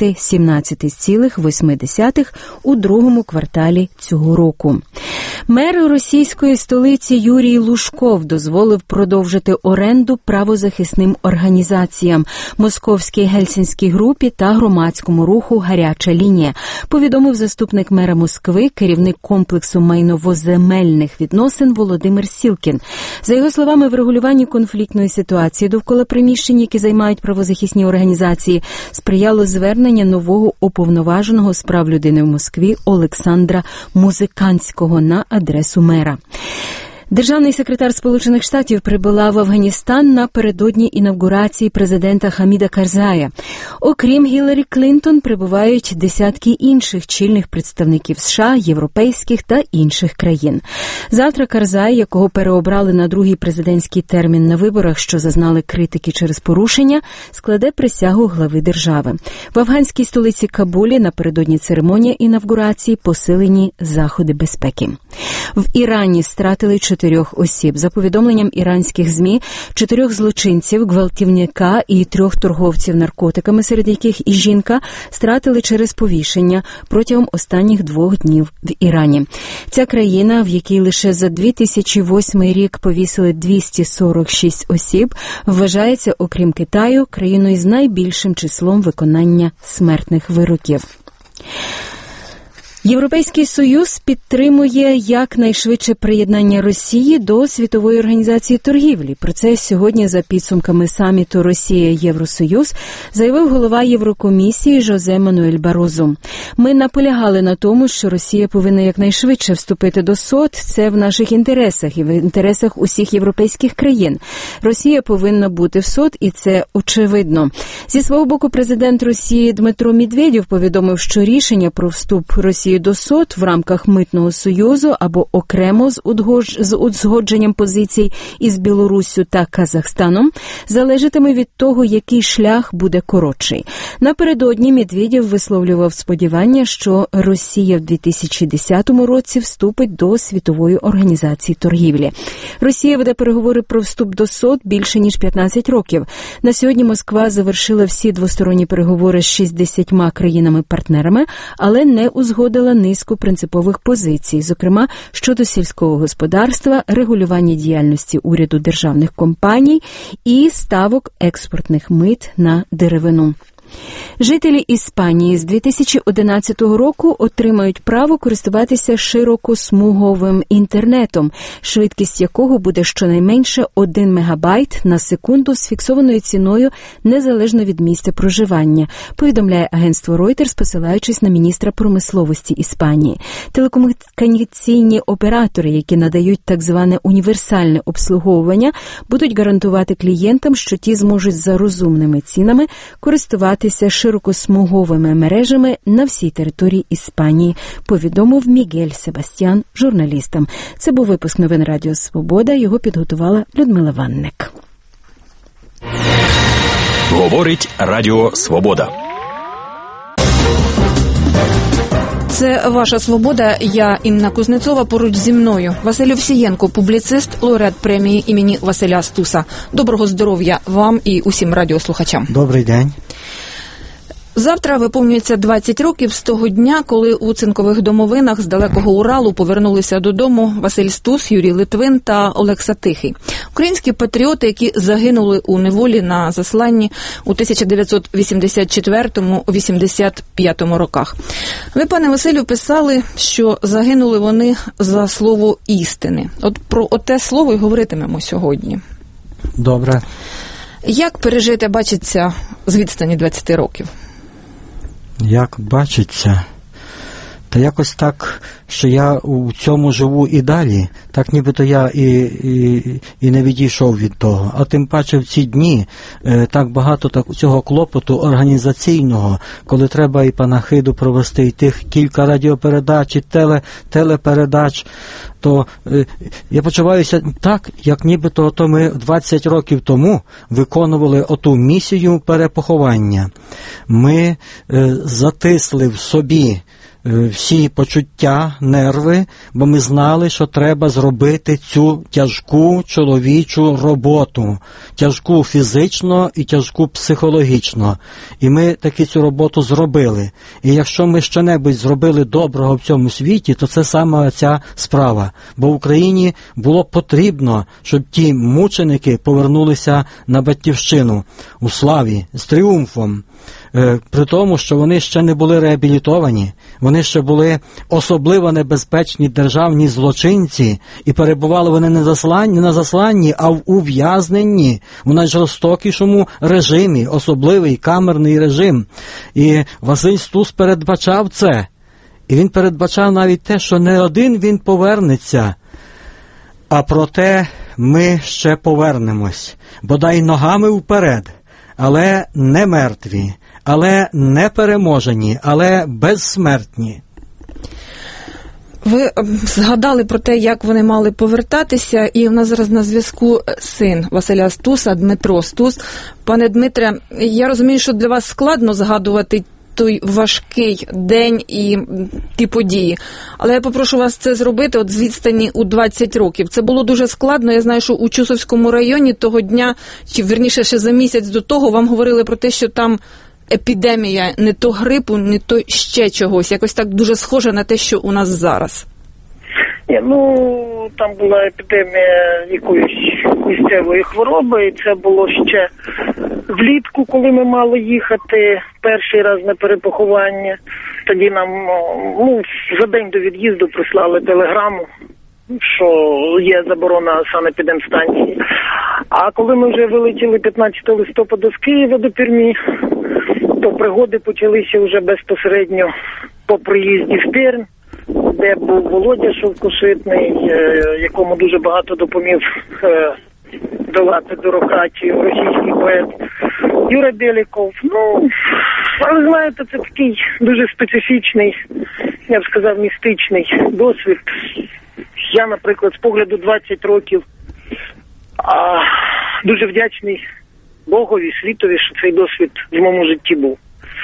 17,8% у другому кварталі цього року. Мер російської столиці Юрій Лужков дозволив продовжити оренду правозахисним організаціям Московській Гельсінській групі та громадському руху «Гаряча лінія», повідомив заступник мера Москви, керівник комплексу майновоземельних відносин Володимир Сілкін. За його словами, врегулюванню конфліктної ситуації довкола приміщень, які займають правозахисні організації, сприяло звернення нового уповноваженого з прав людини в Москві Олександра Музиканського на адресу мера. Державний секретар Сполучених Штатів прибула в Афганістан напередодні інавгурації президента Хаміда Карзая. Окрім Гіларі Клінтон, прибувають десятки інших чільних представників США, європейських та інших країн. Завтра Карзай, якого переобрали на другий президентський термін на виборах, що зазнали критики через порушення, складе присягу глави держави. В афганській столиці Кабулі напередодні церемонії інавгурації посилені заходи безпеки. В Ірані стратили 4 осіб. За повідомленням іранських ЗМІ, 4 злочинців, гвалтівника і 3 торговців наркотиками, серед яких і жінка, стратили через повішення протягом останніх 2 днів в Ірані. Ця країна, в якій лише за 2008 рік повісили 246 осіб, вважається, окрім Китаю, країною з найбільшим числом виконання смертних вироків. Європейський Союз підтримує якнайшвидше приєднання Росії до Світової організації торгівлі. Про це сьогодні за підсумками саміту Росія-Євросоюз заявив голова Єврокомісії Жозе Мануель Барозу. Ми наполягали на тому, що Росія повинна якнайшвидше вступити до СОТ. Це в наших інтересах і в інтересах усіх європейських країн. Росія повинна бути в СОТ, і це очевидно. Зі свого боку, президент Росії Дмитро Медведєв повідомив, що рішення про вступ Росії до СОТ в рамках Митного союзу або окремо з узгодженням позицій із Білоруссю та Казахстаном залежатиме від того, який шлях буде коротший. Напередодні Медведєв висловлював сподівання, що Росія в 2010 році вступить до Світової організації торгівлі. Росія веде переговори про вступ до СОТ більше ніж 15 років. На сьогодні Москва завершила всі двосторонні переговори з 60 країнами-партнерами, але не узгодила низку принципових позицій, зокрема щодо сільського господарства, регулювання діяльності уряду державних компаній і ставок експортних мит на деревину. Жителі Іспанії з 2011 року отримають право користуватися широкосмуговим інтернетом, швидкість якого буде щонайменше 1 мегабайт на секунду з фіксованою ціною незалежно від місця проживання, повідомляє агентство Reuters, посилаючись на міністра промисловості Іспанії. Телекомунікаційні оператори, які надають так зване універсальне обслуговування, будуть гарантувати клієнтам, що ті зможуть за розумними цінами користуватися широкосмуговими мережами на всій території Іспанії, повідомив Мігель Себастьян журналістам. Це був випуск новин Радіо Свобода, його підготувала Людмила Ванник. Говорить Радіо Свобода. Це «Ваша свобода». Я Інна Кузнецова, поруч зі мною Василь Овсієнко, публіцист, лауреат премії імені Василя Стуса. Доброго здоров'я вам і усім радіослухачам. Добрий день. Завтра виповнюється 20 років з того дня, коли у цинкових домовинах з далекого Уралу повернулися додому Василь Стус, Юрій Литвин та Олекса Тихий. Українські патріоти, які загинули у неволі на засланні у 1984-85 роках. Ви, пане Василю, писали, що загинули вони за слово істини. От про оте слово й говоритимемо сьогодні. Добре. Як пережити, бачиться, з відстані 20 років? Як бачиться, та якось так, що я у цьому живу і далі, так нібито я і не відійшов від того. А тим паче в ці дні так багато цього клопоту організаційного, коли треба і панахиду провести, і тих кілька радіопередач, і телепередач, то я почуваюся так, як нібито ми 20 років тому виконували оту місію перепоховання. Ми затисли в собі всі почуття, нерви, бо ми знали, що треба зробити цю тяжку чоловічу роботу, тяжку фізично і тяжку психологічно. І ми таки цю роботу зробили. І якщо ми щонебудь зробили доброго в цьому світі, то це саме ця справа. Бо в Україні було потрібно, щоб ті мученики повернулися на батьківщину у славі, з тріумфом. При тому, що вони ще не були реабілітовані, вони ще були особливо небезпечні державні злочинці, і перебували вони не на засланні, а в ув'язненні, у найжорстокішому режимі, особливий камерний режим. І Василь Стус передбачав це. І він передбачав навіть те, що не один він повернеться, а проте ми ще повернемось, бодай ногами вперед, але не мертві, але не переможені, але безсмертні. Ви згадали про те, як вони мали повертатися, і в нас зараз на зв'язку син Василя Стуса, Дмитро Стус. Пане Дмитре, я розумію, що для вас складно згадувати той важкий день і ті події. Але я попрошу вас це зробити от з відстані у 20 років. Це було дуже складно. Я знаю, що у Чусовському районі того дня, чи вірніше ще за місяць до того, вам говорили про те, що там епідемія не то грипу, не то ще чогось. Якось так дуже схоже на те, що у нас зараз. Там була епідемія якоїсь місцевої хвороби, і це було ще влітку, коли ми мали їхати перший раз на перепоховання. Тоді нам за день до від'їзду прислали телеграму, що є заборона санепідемстанції. А коли ми вже вилетіли 15 листопада з Києва до Пермі, то пригоди почалися вже безпосередньо по приїзді в Пермь, де був Володя Шовкошитний, якому дуже багато допоміг долати бюрократію російський поет Юра Беліков. Але знаєте, це такий дуже специфічний, я б сказав, містичний досвід. Я, наприклад, з погляду 20 років дуже вдячний Богові, світові, що цей досвід в моєму житті був.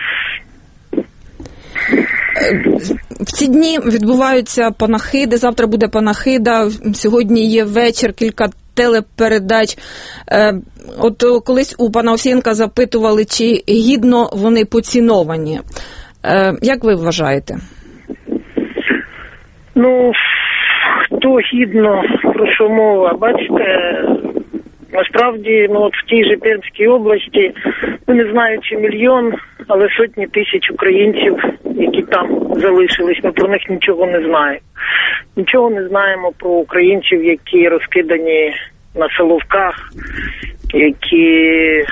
В ці дні відбуваються панахиди, завтра буде панахида, сьогодні є вечір, кілька телепередач. От колись у пана Овсієнка запитували, чи гідно вони поціновані. Як ви вважаєте? Хто гідно, про що мова? Бачите, Насправді, от в тій же Пермській області, не знаю, чи мільйон, але сотні тисяч українців, які там залишились, ми про них нічого не знаємо. Нічого не знаємо про українців, які розкидані на Соловках, які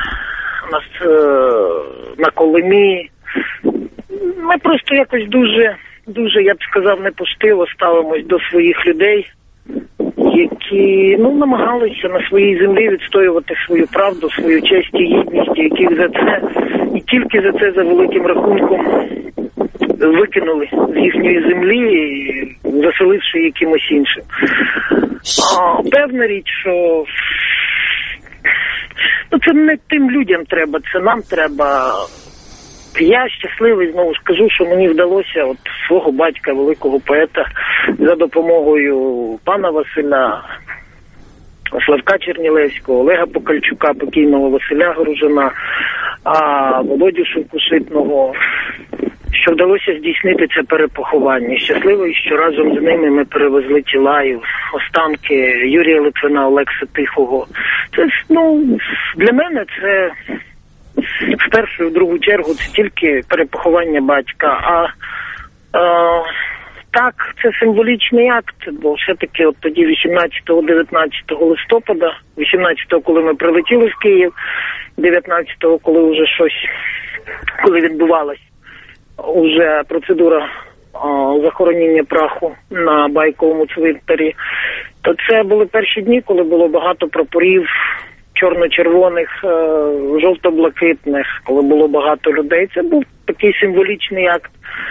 на Колимі. Ми просто якось дуже, я б сказав, непостиво ставимось до своїх людей, які намагалися на своїй землі відстоювати свою правду, свою честь і гідність, яких за це, і тільки за це, за великим рахунком, викинули з їхньої землі, заселивши якимось іншим. Певна річ, що це не тим людям треба, це нам треба. Я щасливий, знову ж кажу, що мені вдалося свого батька, великого поета, за допомогою пана Василя, Славка Чернілевського, Олега Покальчука, покійного Василя Горужина, Володю Шовкушитного, що вдалося здійснити це перепоховання. Щасливий, що разом з ними ми перевезли тіла і останки Юрія Литвина, Олекса Тихого. Це, для мене це в першу і в другу чергу це тільки перепоховання батька. Так, це символічний акт, бо все-таки тоді 18-19 листопада, 18-го, коли ми прилетіли в Київ, 19-го, коли вже коли відбувалась уже процедура захоронення праху на Байковому цвинтарі, то це були перші дні, коли було багато прапорів, чорно-червоних, жовто-блакитних, коли було багато людей. Це був такий символічний акт.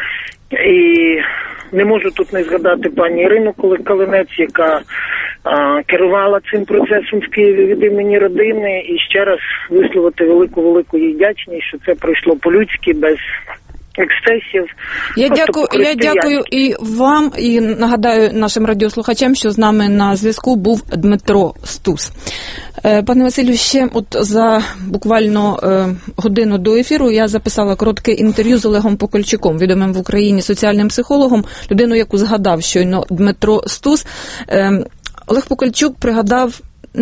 І не можу тут не згадати пані Ірину Калинець, яка керувала цим процесом в Києві від імені родини, і ще раз висловити велику їй вдячність, що це пройшло по-людськи, без ексцесів. Я дякую і вам, і нагадаю нашим радіослухачам, що з нами на зв'язку був Дмитро Стус. Пане Василю, ще за буквально годину до ефіру я записала коротке інтерв'ю з Олегом Покальчуком, відомим в Україні соціальним психологом, людину, яку згадав щойно Дмитро Стус. Олег Покальчук пригадав,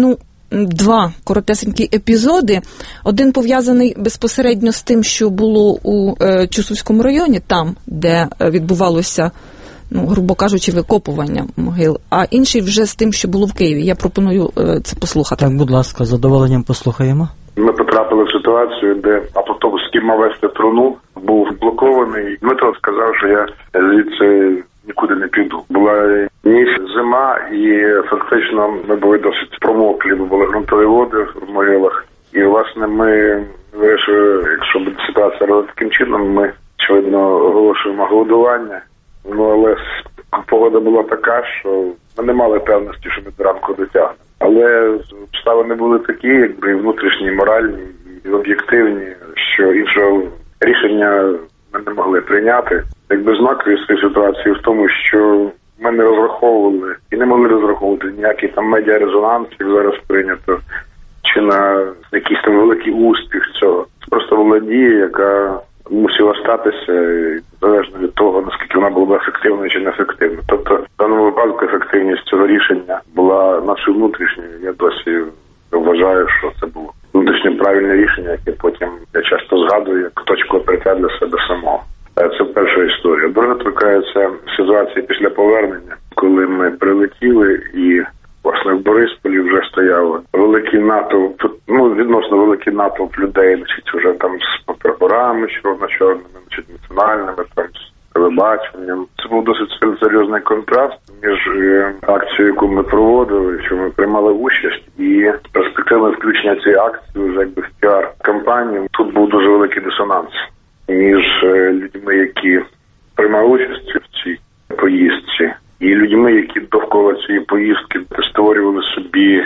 два коротесенькі епізоди. Один пов'язаний безпосередньо з тим, що було у Чусовському районі, там, де відбувалося, грубо кажучи, викопування могил, а інший вже з тим, що було в Києві. Я пропоную це послухати. Так, будь ласка, з задоволенням послухаємо. Ми потрапили в ситуацію, де автобус, який мав вести труну, був блокований. Дмитро сказав, що я звідси нікуди не піду. Була ніч, зима, і фактично ми були досить промоклі, бо були ґрунтові води в могилах. І, власне, ми вирішили, якщо буде ситуація таким чином, ми, очевидно, оголошуємо голодування. Але погода була така, що ми не мали певності, що ми до ранку дотягнемо. Але обставини були такі, якби і внутрішні, і моральні, і об'єктивні, що іншого рішення ми не могли прийняти. Якби знак цієї ситуації в тому, що ми не розраховували і не могли розраховувати ніякий там медіарезонанс, як зараз прийнято, чи на якийсь там великий успіх цього. Це просто була дія, яка мусила статися, залежно від того, наскільки вона була ефективною чи неефективною. Тобто, в даному випадку ефективність цього рішення була нашою внутрішньою. Я досі вважаю, що це було внутрішнє правильне рішення, яке потім я часто згадую як точку опертя для себе самого. Це перша історія. Друга торкається ситуації після повернення, коли ми прилетіли і, власне, в Борисполі вже стояв великий натовп, відносно великий натовп людей, вже там з прапорами чорно-чорними, національними, там з телебаченням. Це був досить серйозний контраст між акцією, яку ми проводили, що ми приймали участь, і перспективою включення цієї акції вже якби в піар-кампанію. Тут був дуже великий дисонанс між людьми, які приймали участь в цій поїздці, і людьми, які довкола цієї поїздки створювали собі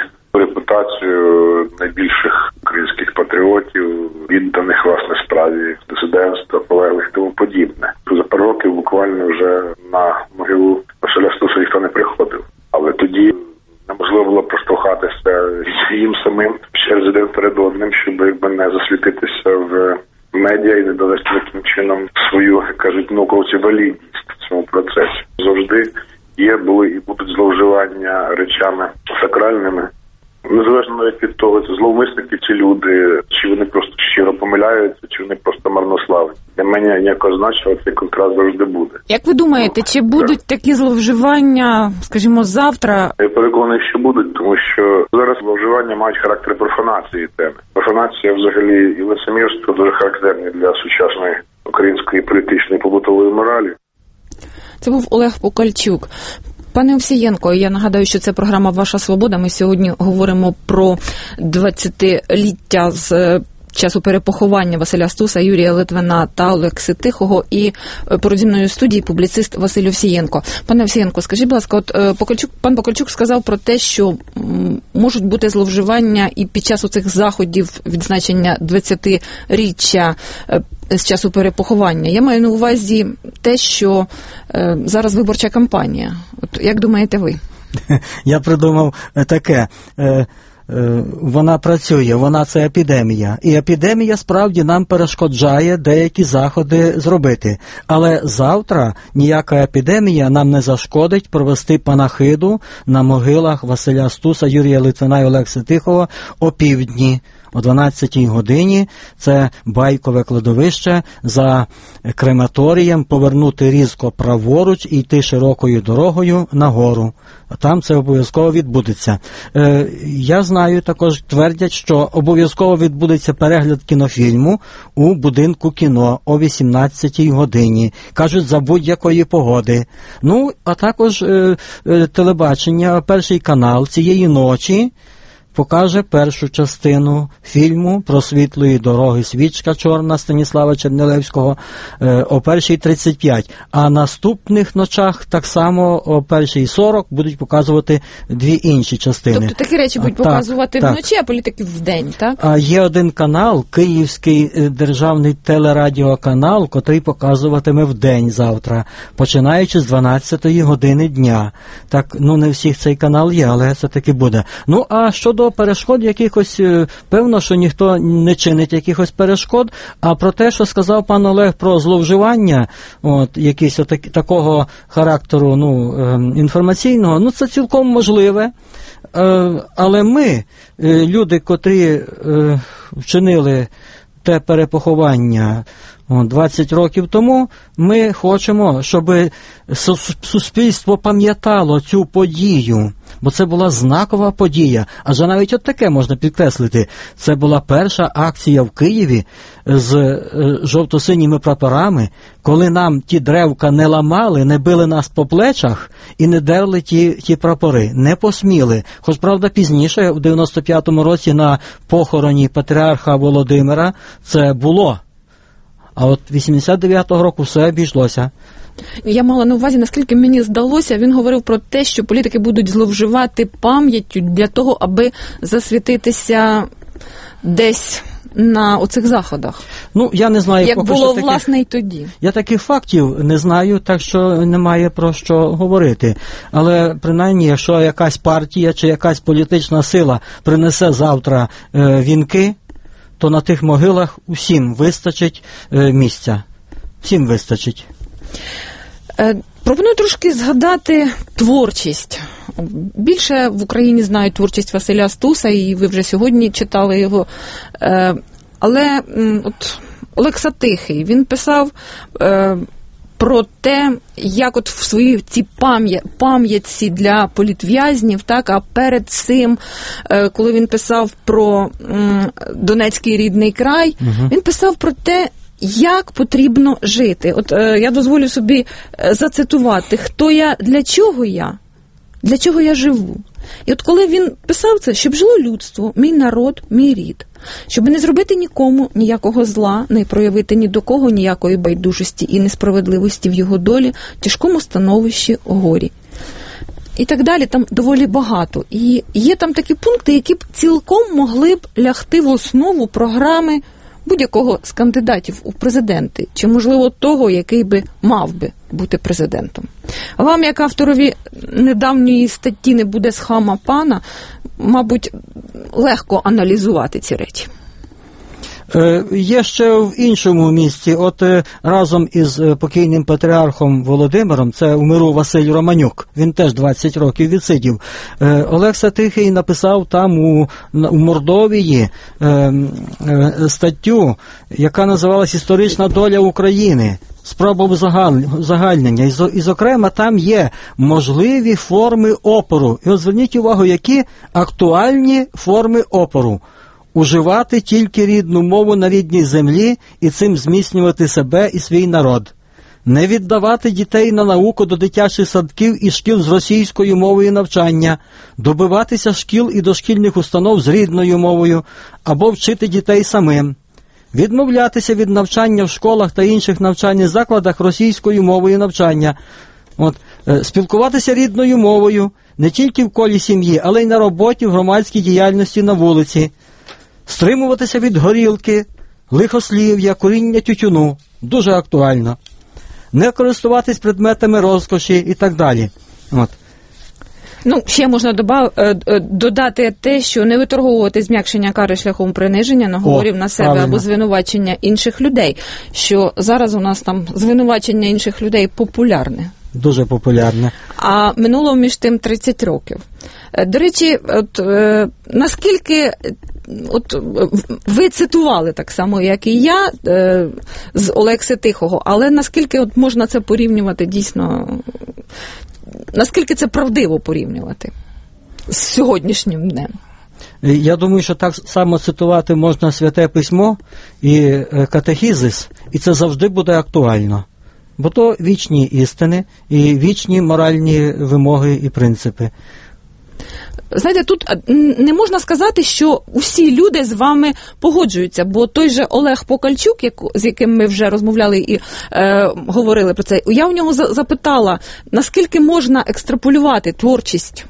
репутацію найбільших українських патріотів, відданих, власне, справі дисидентства, полеглих і тому подібне. За пару років буквально вже на могилу Василя Стуса ніхто не приходив. Але тоді неможливо було проштовхатися їм самим в черзі один перед одним, щоб якби не засвітитися в медіа і не довести таким чином свою, як кажуть, науковці, валідність в цьому процесі. Завжди є, були і будуть зловживання речами сакральними, Незалежно навіть від того, це зловмисники чи люди, чи вони просто щиро помиляються, чи вони просто марнославні. Для мене ніякого значення цей контракт завжди буде. Як ви думаєте, чи будуть такі зловживання, скажімо, завтра? Я переконаний, що будуть, тому що зараз зловживання мають характер профанації теми. Профанація взагалі і лицемірство дуже характерні для сучасної української політичної побутової моралі. Це був Олег Покальчук. Пане Овсієнко, я нагадаю, що це програма «Ваша свобода». Ми сьогодні говоримо про 20-ліття з часу перепоховання Василя Стуса, Юрія Литвина та Олекси Тихого, і поруч зі мною в студії публіцист Василь Овсієнко. Пане Овсієнко, скажіть, будь ласка, пан Покальчук сказав про те, що можуть бути зловживання і під час оцих заходів відзначення 20-річчя з часу перепоховання. Я маю на увазі те, що зараз виборча кампанія. От як думаєте ви? Я придумав таке. Вона працює, вона це епідемія. І епідемія справді нам перешкоджає деякі заходи зробити. Але завтра ніяка епідемія нам не зашкодить провести панахиду на могилах Василя Стуса, Юрія Литвина і Олекси Тихого опівдні. О 12-й годині це Байкове кладовище за крематорієм, повернути різко праворуч і йти широкою дорогою нагору. Там це обов'язково відбудеться. Я знаю, також твердять, що обов'язково відбудеться перегляд кінофільму у будинку кіно о 18-й годині. Кажуть, за будь-якої погоди. Ну, а також телебачення, Перший канал цієї ночі покаже першу частину фільму про світлої дороги «Свічка чорна» Станіслава Чернилевського о 1:35. А наступних ночах так само о 1:40 будуть показувати дві інші частини. Тобто такі речі будуть показувати вночі, а політики вдень, так? А є один канал, Київський державний телерадіоканал, котрий показуватиме вдень завтра, починаючи з 12-ї години дня. Так, ну не всіх цей канал є, але це таки буде. Ну, а щодо перешкод якихось, певно, що ніхто не чинить якихось перешкод, а про те, що сказав пан Олег про зловживання, якісь такого характеру, інформаційного, це цілком можливе. Але ми, люди, котрі вчинили те перепоховання 20 років тому, ми хочемо, щоб суспільство пам'ятало цю подію, бо це була знакова подія. Адже навіть от таке можна підкреслити. Це була перша акція в Києві з жовто-синіми прапорами, коли нам ті древка не ламали, не били нас по плечах і не дерли ті прапори. Не посміли. Хоч, правда, пізніше, в 95-му році на похороні патріарха Володимира це було. А от 89-го року все обійшлося. Я мала на увазі, наскільки мені здалося, він говорив про те, що політики будуть зловживати пам'яттю для того, аби засвітитися десь на оцих заходах. Я не знаю, як було, власне, і тоді. Я таких фактів не знаю, так що немає про що говорити. Але, принаймні, якщо якась партія чи якась політична сила принесе завтра вінки, то на тих могилах усім вистачить місця. Всім вистачить. Пропоную трошки згадати творчість. Більше в Україні знають творчість Василя Стуса, і ви вже сьогодні читали його. Але от Олекса Тихий, він писав про те, як от в своїй цій пам'ятці для політв'язнів, так, а перед цим, коли він писав про Донецький рідний край, він писав про те, як потрібно жити. От я дозволю собі зацитувати: «Хто я, для чого я живу?» І от коли він писав це, щоб жило людство, мій народ, мій рід, щоб не зробити нікому ніякого зла, не проявити ні до кого ніякої байдужості і несправедливості в його долі, тяжкому становищі, горі. І так далі, там доволі багато. І є там такі пункти, які б цілком могли б лягти в основу програми будь-якого з кандидатів у президенти, чи, можливо, того, який би мав би бути президентом. Вам, як авторові недавньої статті «Не буде з хама пана», мабуть, легко аналізувати ці речі. Є ще в іншому місці, от разом із покійним патріархом Володимиром, це у миру Василь Романюк, він теж 20 років відсидів. Олекса Тихий написав там у Мордовії статтю, яка називалась «Історична доля України». Спроба узагальнення. І, зокрема, там є можливі форми опору. І от зверніть увагу, які актуальні форми опору. Уживати тільки рідну мову на рідній землі і цим зміцнювати себе і свій народ. Не віддавати дітей на науку до дитячих садків і шкіл з російською мовою навчання, добиватися шкіл і дошкільних установ з рідною мовою, або вчити дітей самим. Відмовлятися від навчання в школах та інших навчальних закладах російською мовою навчання. Спілкуватися рідною мовою не тільки в колі сім'ї, але й на роботі, в громадській діяльності на вулиці. Стримуватися від горілки, лихослів'я, куріння тютюну. Дуже актуально. Не користуватись предметами розкоші і так далі. Ще можна додати те, що не виторговувати зм'якшення кари шляхом приниження, наговорів на себе або звинувачення інших людей. Що зараз у нас там звинувачення інших людей популярне. Дуже популярне. А минуло між тим 30 років. До речі, наскільки ви цитували так само, як і я, з Олекси Тихого, але наскільки можна це порівнювати дійсно, наскільки це правдиво порівнювати з сьогоднішнім днем? Я думаю, що так само цитувати можна Святе Письмо і катехізис, і це завжди буде актуально. Бо то вічні істини і вічні моральні вимоги і принципи. Знаєте, тут не можна сказати, що усі люди з вами погоджуються, бо той же Олег Покальчук, з яким ми вже розмовляли і говорили про це, я у нього запитала, наскільки можна екстраполювати творчість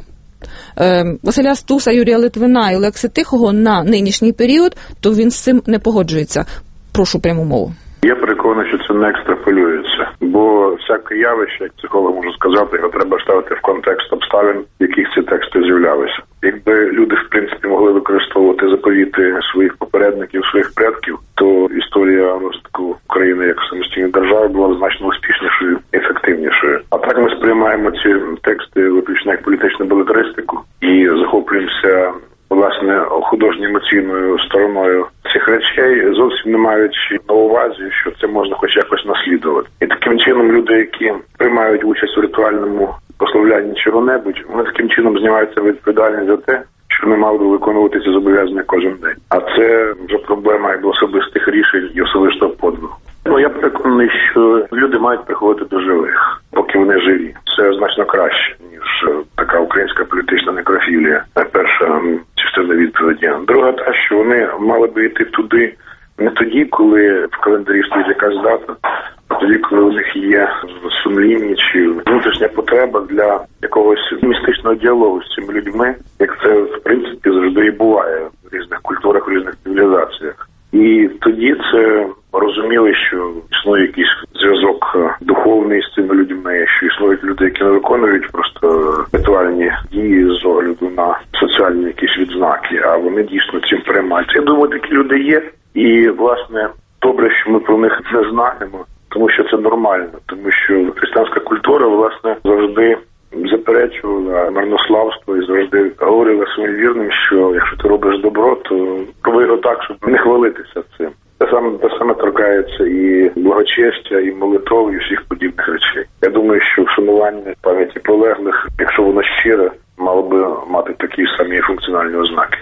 Василя Стуса, Юрія Литвина і Олекси Тихого на нинішній період, то він з цим не погоджується. Прошу пряму мову. Я переконаний, що це не екстраполюється, бо всяке явище, як психолог можу сказати, його треба ставити в контекст обставин, в яких ці тексти з'являлися. Якби люди, в принципі, могли використовувати заповіти своїх попередників, своїх предків, то історія розвитку України як самостійної держави була значно успішнішою і ефективнішою. А так ми сприймаємо ці тексти виключно як політичну белетристику і захоплюємося власне художньо-емоційною стороною цих речей, зовсім не маючи на увазі, що це можна хоч якось наслідувати. І таким чином люди, які приймають участь у ритуальному прославлянні чого-небудь, вони таким чином знімаються відповідальність за те, що не мали би виконувати ці зобов'язання кожен день. А це вже проблема і особистих рішень і особистого подвигу. Я переконаний, що люди мають приходити до живих, поки вони живі. Це значно краще, ніж така українська політична некрофілія. Перша частина відповіді. Друга та, що вони мали би йти туди не тоді, коли в календарі стоїть якась дата, а тоді, коли у них є сумлінні чи внутрішня потреба для якогось містичного діалогу з цими людьми, як це, в принципі, завжди і буває в різних культурах, в різних цивілізаціях. І тоді це розуміли, що існує якийсь зв'язок духовний з цими людьми, що існують люди, які не виконують просто ритуальні дії з огляду на соціальні якісь відзнаки, а вони дійсно цим переймаються. Я думаю, такі люди є. І, власне, добре, що ми про них не знаємо, тому що це нормально, тому що християнська культура, власне, завжди заперечувала марнославство і завжди говорила своїм вірним, що якщо ти робиш добро, то роби його так, щоб не хвалитися цим. Те саме торкається і благочестя, і молитов, і всіх подібних речей. Я думаю, що вшанування пам'яті полеглих, якщо воно щире, мало би мати такі самі функціональні ознаки.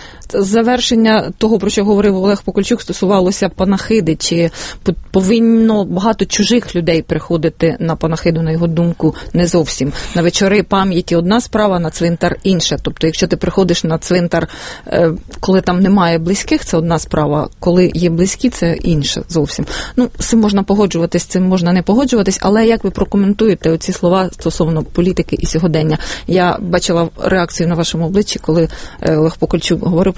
Завершення того, про що говорив Олег Покальчук, стосувалося панахиди. Чи повинно багато чужих людей приходити на панахиду, на його думку, не зовсім. На вечори пам'яті одна справа, на цвинтар інша. Тобто, якщо ти приходиш на цвинтар, коли там немає близьких, це одна справа. Коли є близькі, це інша зовсім. З цим можна погоджуватись, з цим можна не погоджуватись, але як ви прокоментуєте оці слова стосовно політики і сьогодення? Я бачила реакцію на вашому обличчі, коли Олег Покальчук говорив про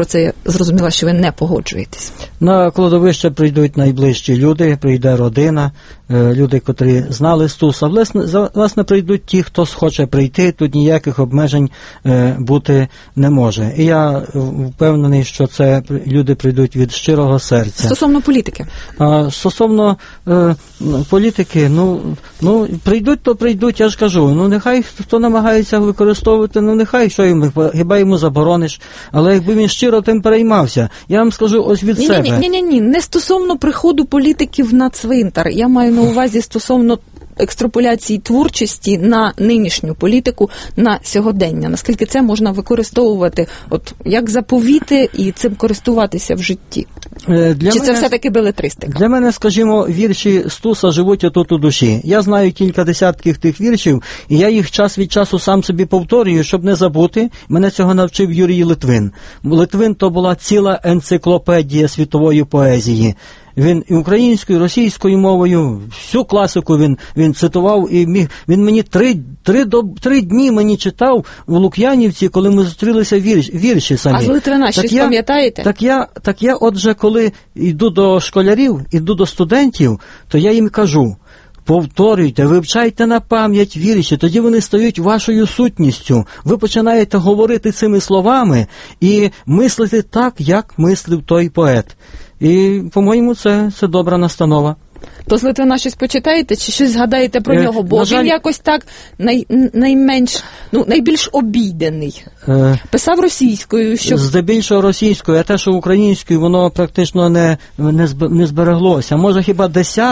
про це я зрозуміла, що ви не погоджуєтесь. На кладовище прийдуть найближчі люди, прийде родина, люди, котрі знали Стуса. Власне, прийдуть ті, хто схоче прийти, тут ніяких обмежень бути не може. І я впевнений, що це люди прийдуть від щирого серця. Стосовно політики? Стосовно політики, прийдуть, то прийдуть, я ж кажу, нехай хто намагається використовувати, нехай, що їм, хіба йому заборониш, але якби він щиро тим переймався, я вам скажу ось від себе. Ні, не стосовно приходу політиків на цвинтар, я маю на увазі стосовно екстраполяції творчості на нинішню політику, на сьогодення. Наскільки це можна використовувати як заповіти і цим користуватися в житті? Чи це все-таки белетристика? Для мене, скажімо, вірші Стуса живуть отут у душі. Я знаю кілька десятків тих віршів, і я їх час від часу сам собі повторюю, щоб не забути. Мене цього навчив Юрій Литвин. Литвин – то була ціла енциклопедія світової поезії. Він і українською, і російською мовою, всю класику він цитував, і він мені три дні мені читав в Лук'янівці, коли ми зустрілися вірші самі. А з Литвина щось пам'ятаєте? Так я, отже, коли йду до школярів, йду до студентів, то я їм кажу: повторюйте, вивчайте на пам'ять вірші, тоді вони стають вашою сутністю. Ви починаєте говорити цими словами і мислити так, як мислив той поет. І, по-моєму, це добра настанова. То з Литвина щось почитаєте, чи щось згадаєте про нього? Бо він якось так найбільш обійдений. Писав російською. Здебільшого російською, а те, що українською, воно практично не збереглося. Може, хіба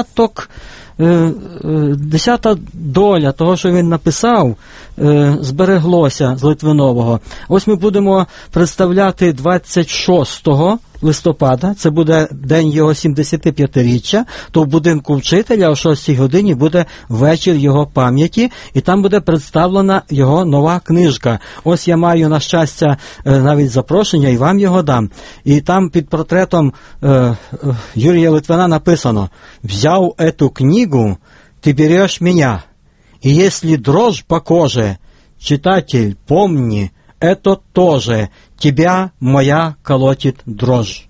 десята доля того, що він написав, збереглося з Литвинового. Ось ми будемо представляти 26 листопада, це буде день його 75-річчя, то в будинку вчителя о 6 годині буде вечір його пам'яті, і там буде представлена його нова книжка. Ось я маю, на щастя, навіть запрошення, і вам його дам. І там під портретом Юрія Литвина написано: «Взяв эту книгу, ты берешь меня, и если дрожь по коже, читатель, помни, это тоже тебя моя колотит дрожь».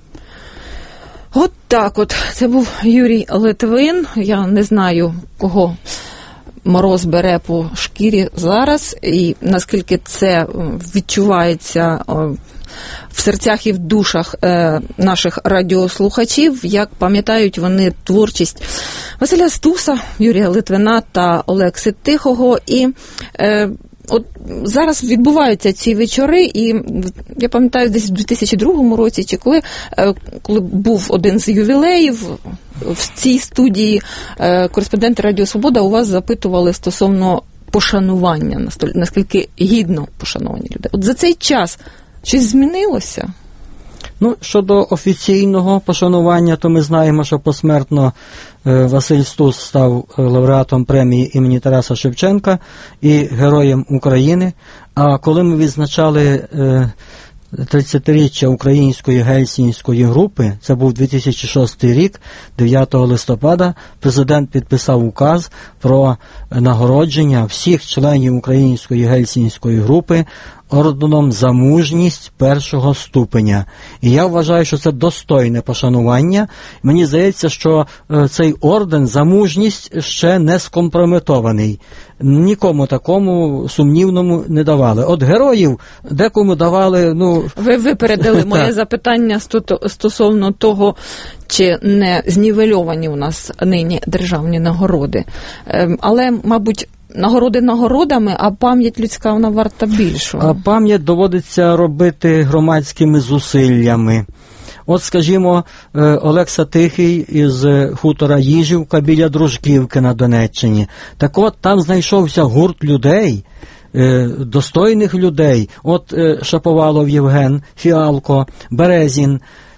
От так от. Це був Юрій Литвин. Я не знаю, кого мороз бере по шкірі зараз, і наскільки це відчувається в серцях і в душах наших радіослухачів, як пам'ятають вони творчість Василя Стуса, Юрія Литвина та Олекси Тихого. І от зараз відбуваються ці вечори, і я пам'ятаю, десь в 2002 році, чи коли був один з ювілеїв в цій студії, кореспонденти Радіо Свобода у вас запитували стосовно пошанування, наскільки гідно пошановані люди. От за цей час щось змінилося? Щодо офіційного пошанування, то ми знаємо, що посмертно Василь Стус став лауреатом премії імені Тараса Шевченка і Героєм України. А коли ми відзначали 30-річчя української гельсінської групи, це був 2006 рік, 9 листопада, президент підписав указ про нагородження всіх членів української гельсінської групи орденом за мужність першого ступеня. І я вважаю, що це достойне пошанування. Мені здається, що цей орден за мужність ще не скомпрометований. Нікому такому сумнівному не давали. От героїв декому давали, Ви випередили моє запитання стосовно того, чи не знівельовані у нас нині державні нагороди. Але, мабуть, нагороди нагородами, а пам'ять людська, вона варта більшого. А пам'ять доводиться робити громадськими зусиллями. От, скажімо, Олекса Тихий із хутора Їжівка біля Дружківки на Донеччині. Так от, там знайшовся гурт людей, достойних людей. От Шаповалов Євген, Фіалко, Березін,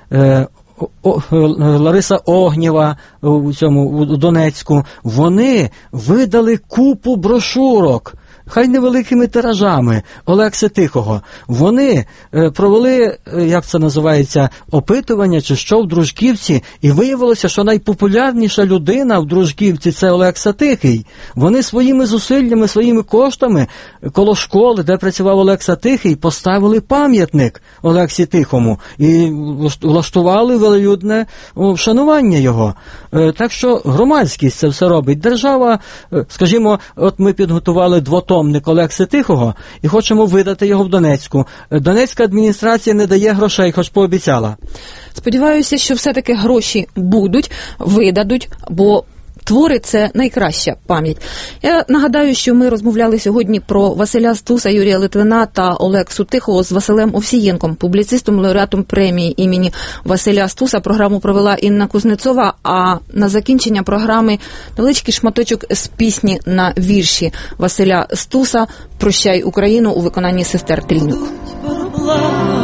Лариса Огнєва у Донецьку. Вони видали купу брошурок хай невеликими тиражами Олекси Тихого. Вони провели, як це називається, опитування чи що в Дружківці, і виявилося, що найпопулярніша людина в Дружківці – це Олекса Тихий. Вони своїми зусиллями, своїми коштами коло школи, де працював Олекса Тихий, поставили пам'ятник Олексі Тихому і влаштували велелюдне вшанування його. Так що громадськість це все робить. Держава, скажімо, от ми підготували двотомник Олекси Тихого і хочемо видати його в Донецьку. Донецька адміністрація не дає грошей, хоч пообіцяла. Сподіваюся, що все-таки гроші будуть, видадуть, бо твори – це найкраща пам'ять. Я нагадаю, що ми розмовляли сьогодні про Василя Стуса, Юрія Литвина та Олексу Тихого з Василем Овсієнком, публіцистом, лауреатом премії імені Василя Стуса. Програму провела Інна Кузнецова, а на закінчення програми невеличкий шматочок з пісні на вірші Василя Стуса «Прощай, Україну» у виконанні сестер Трійнюк.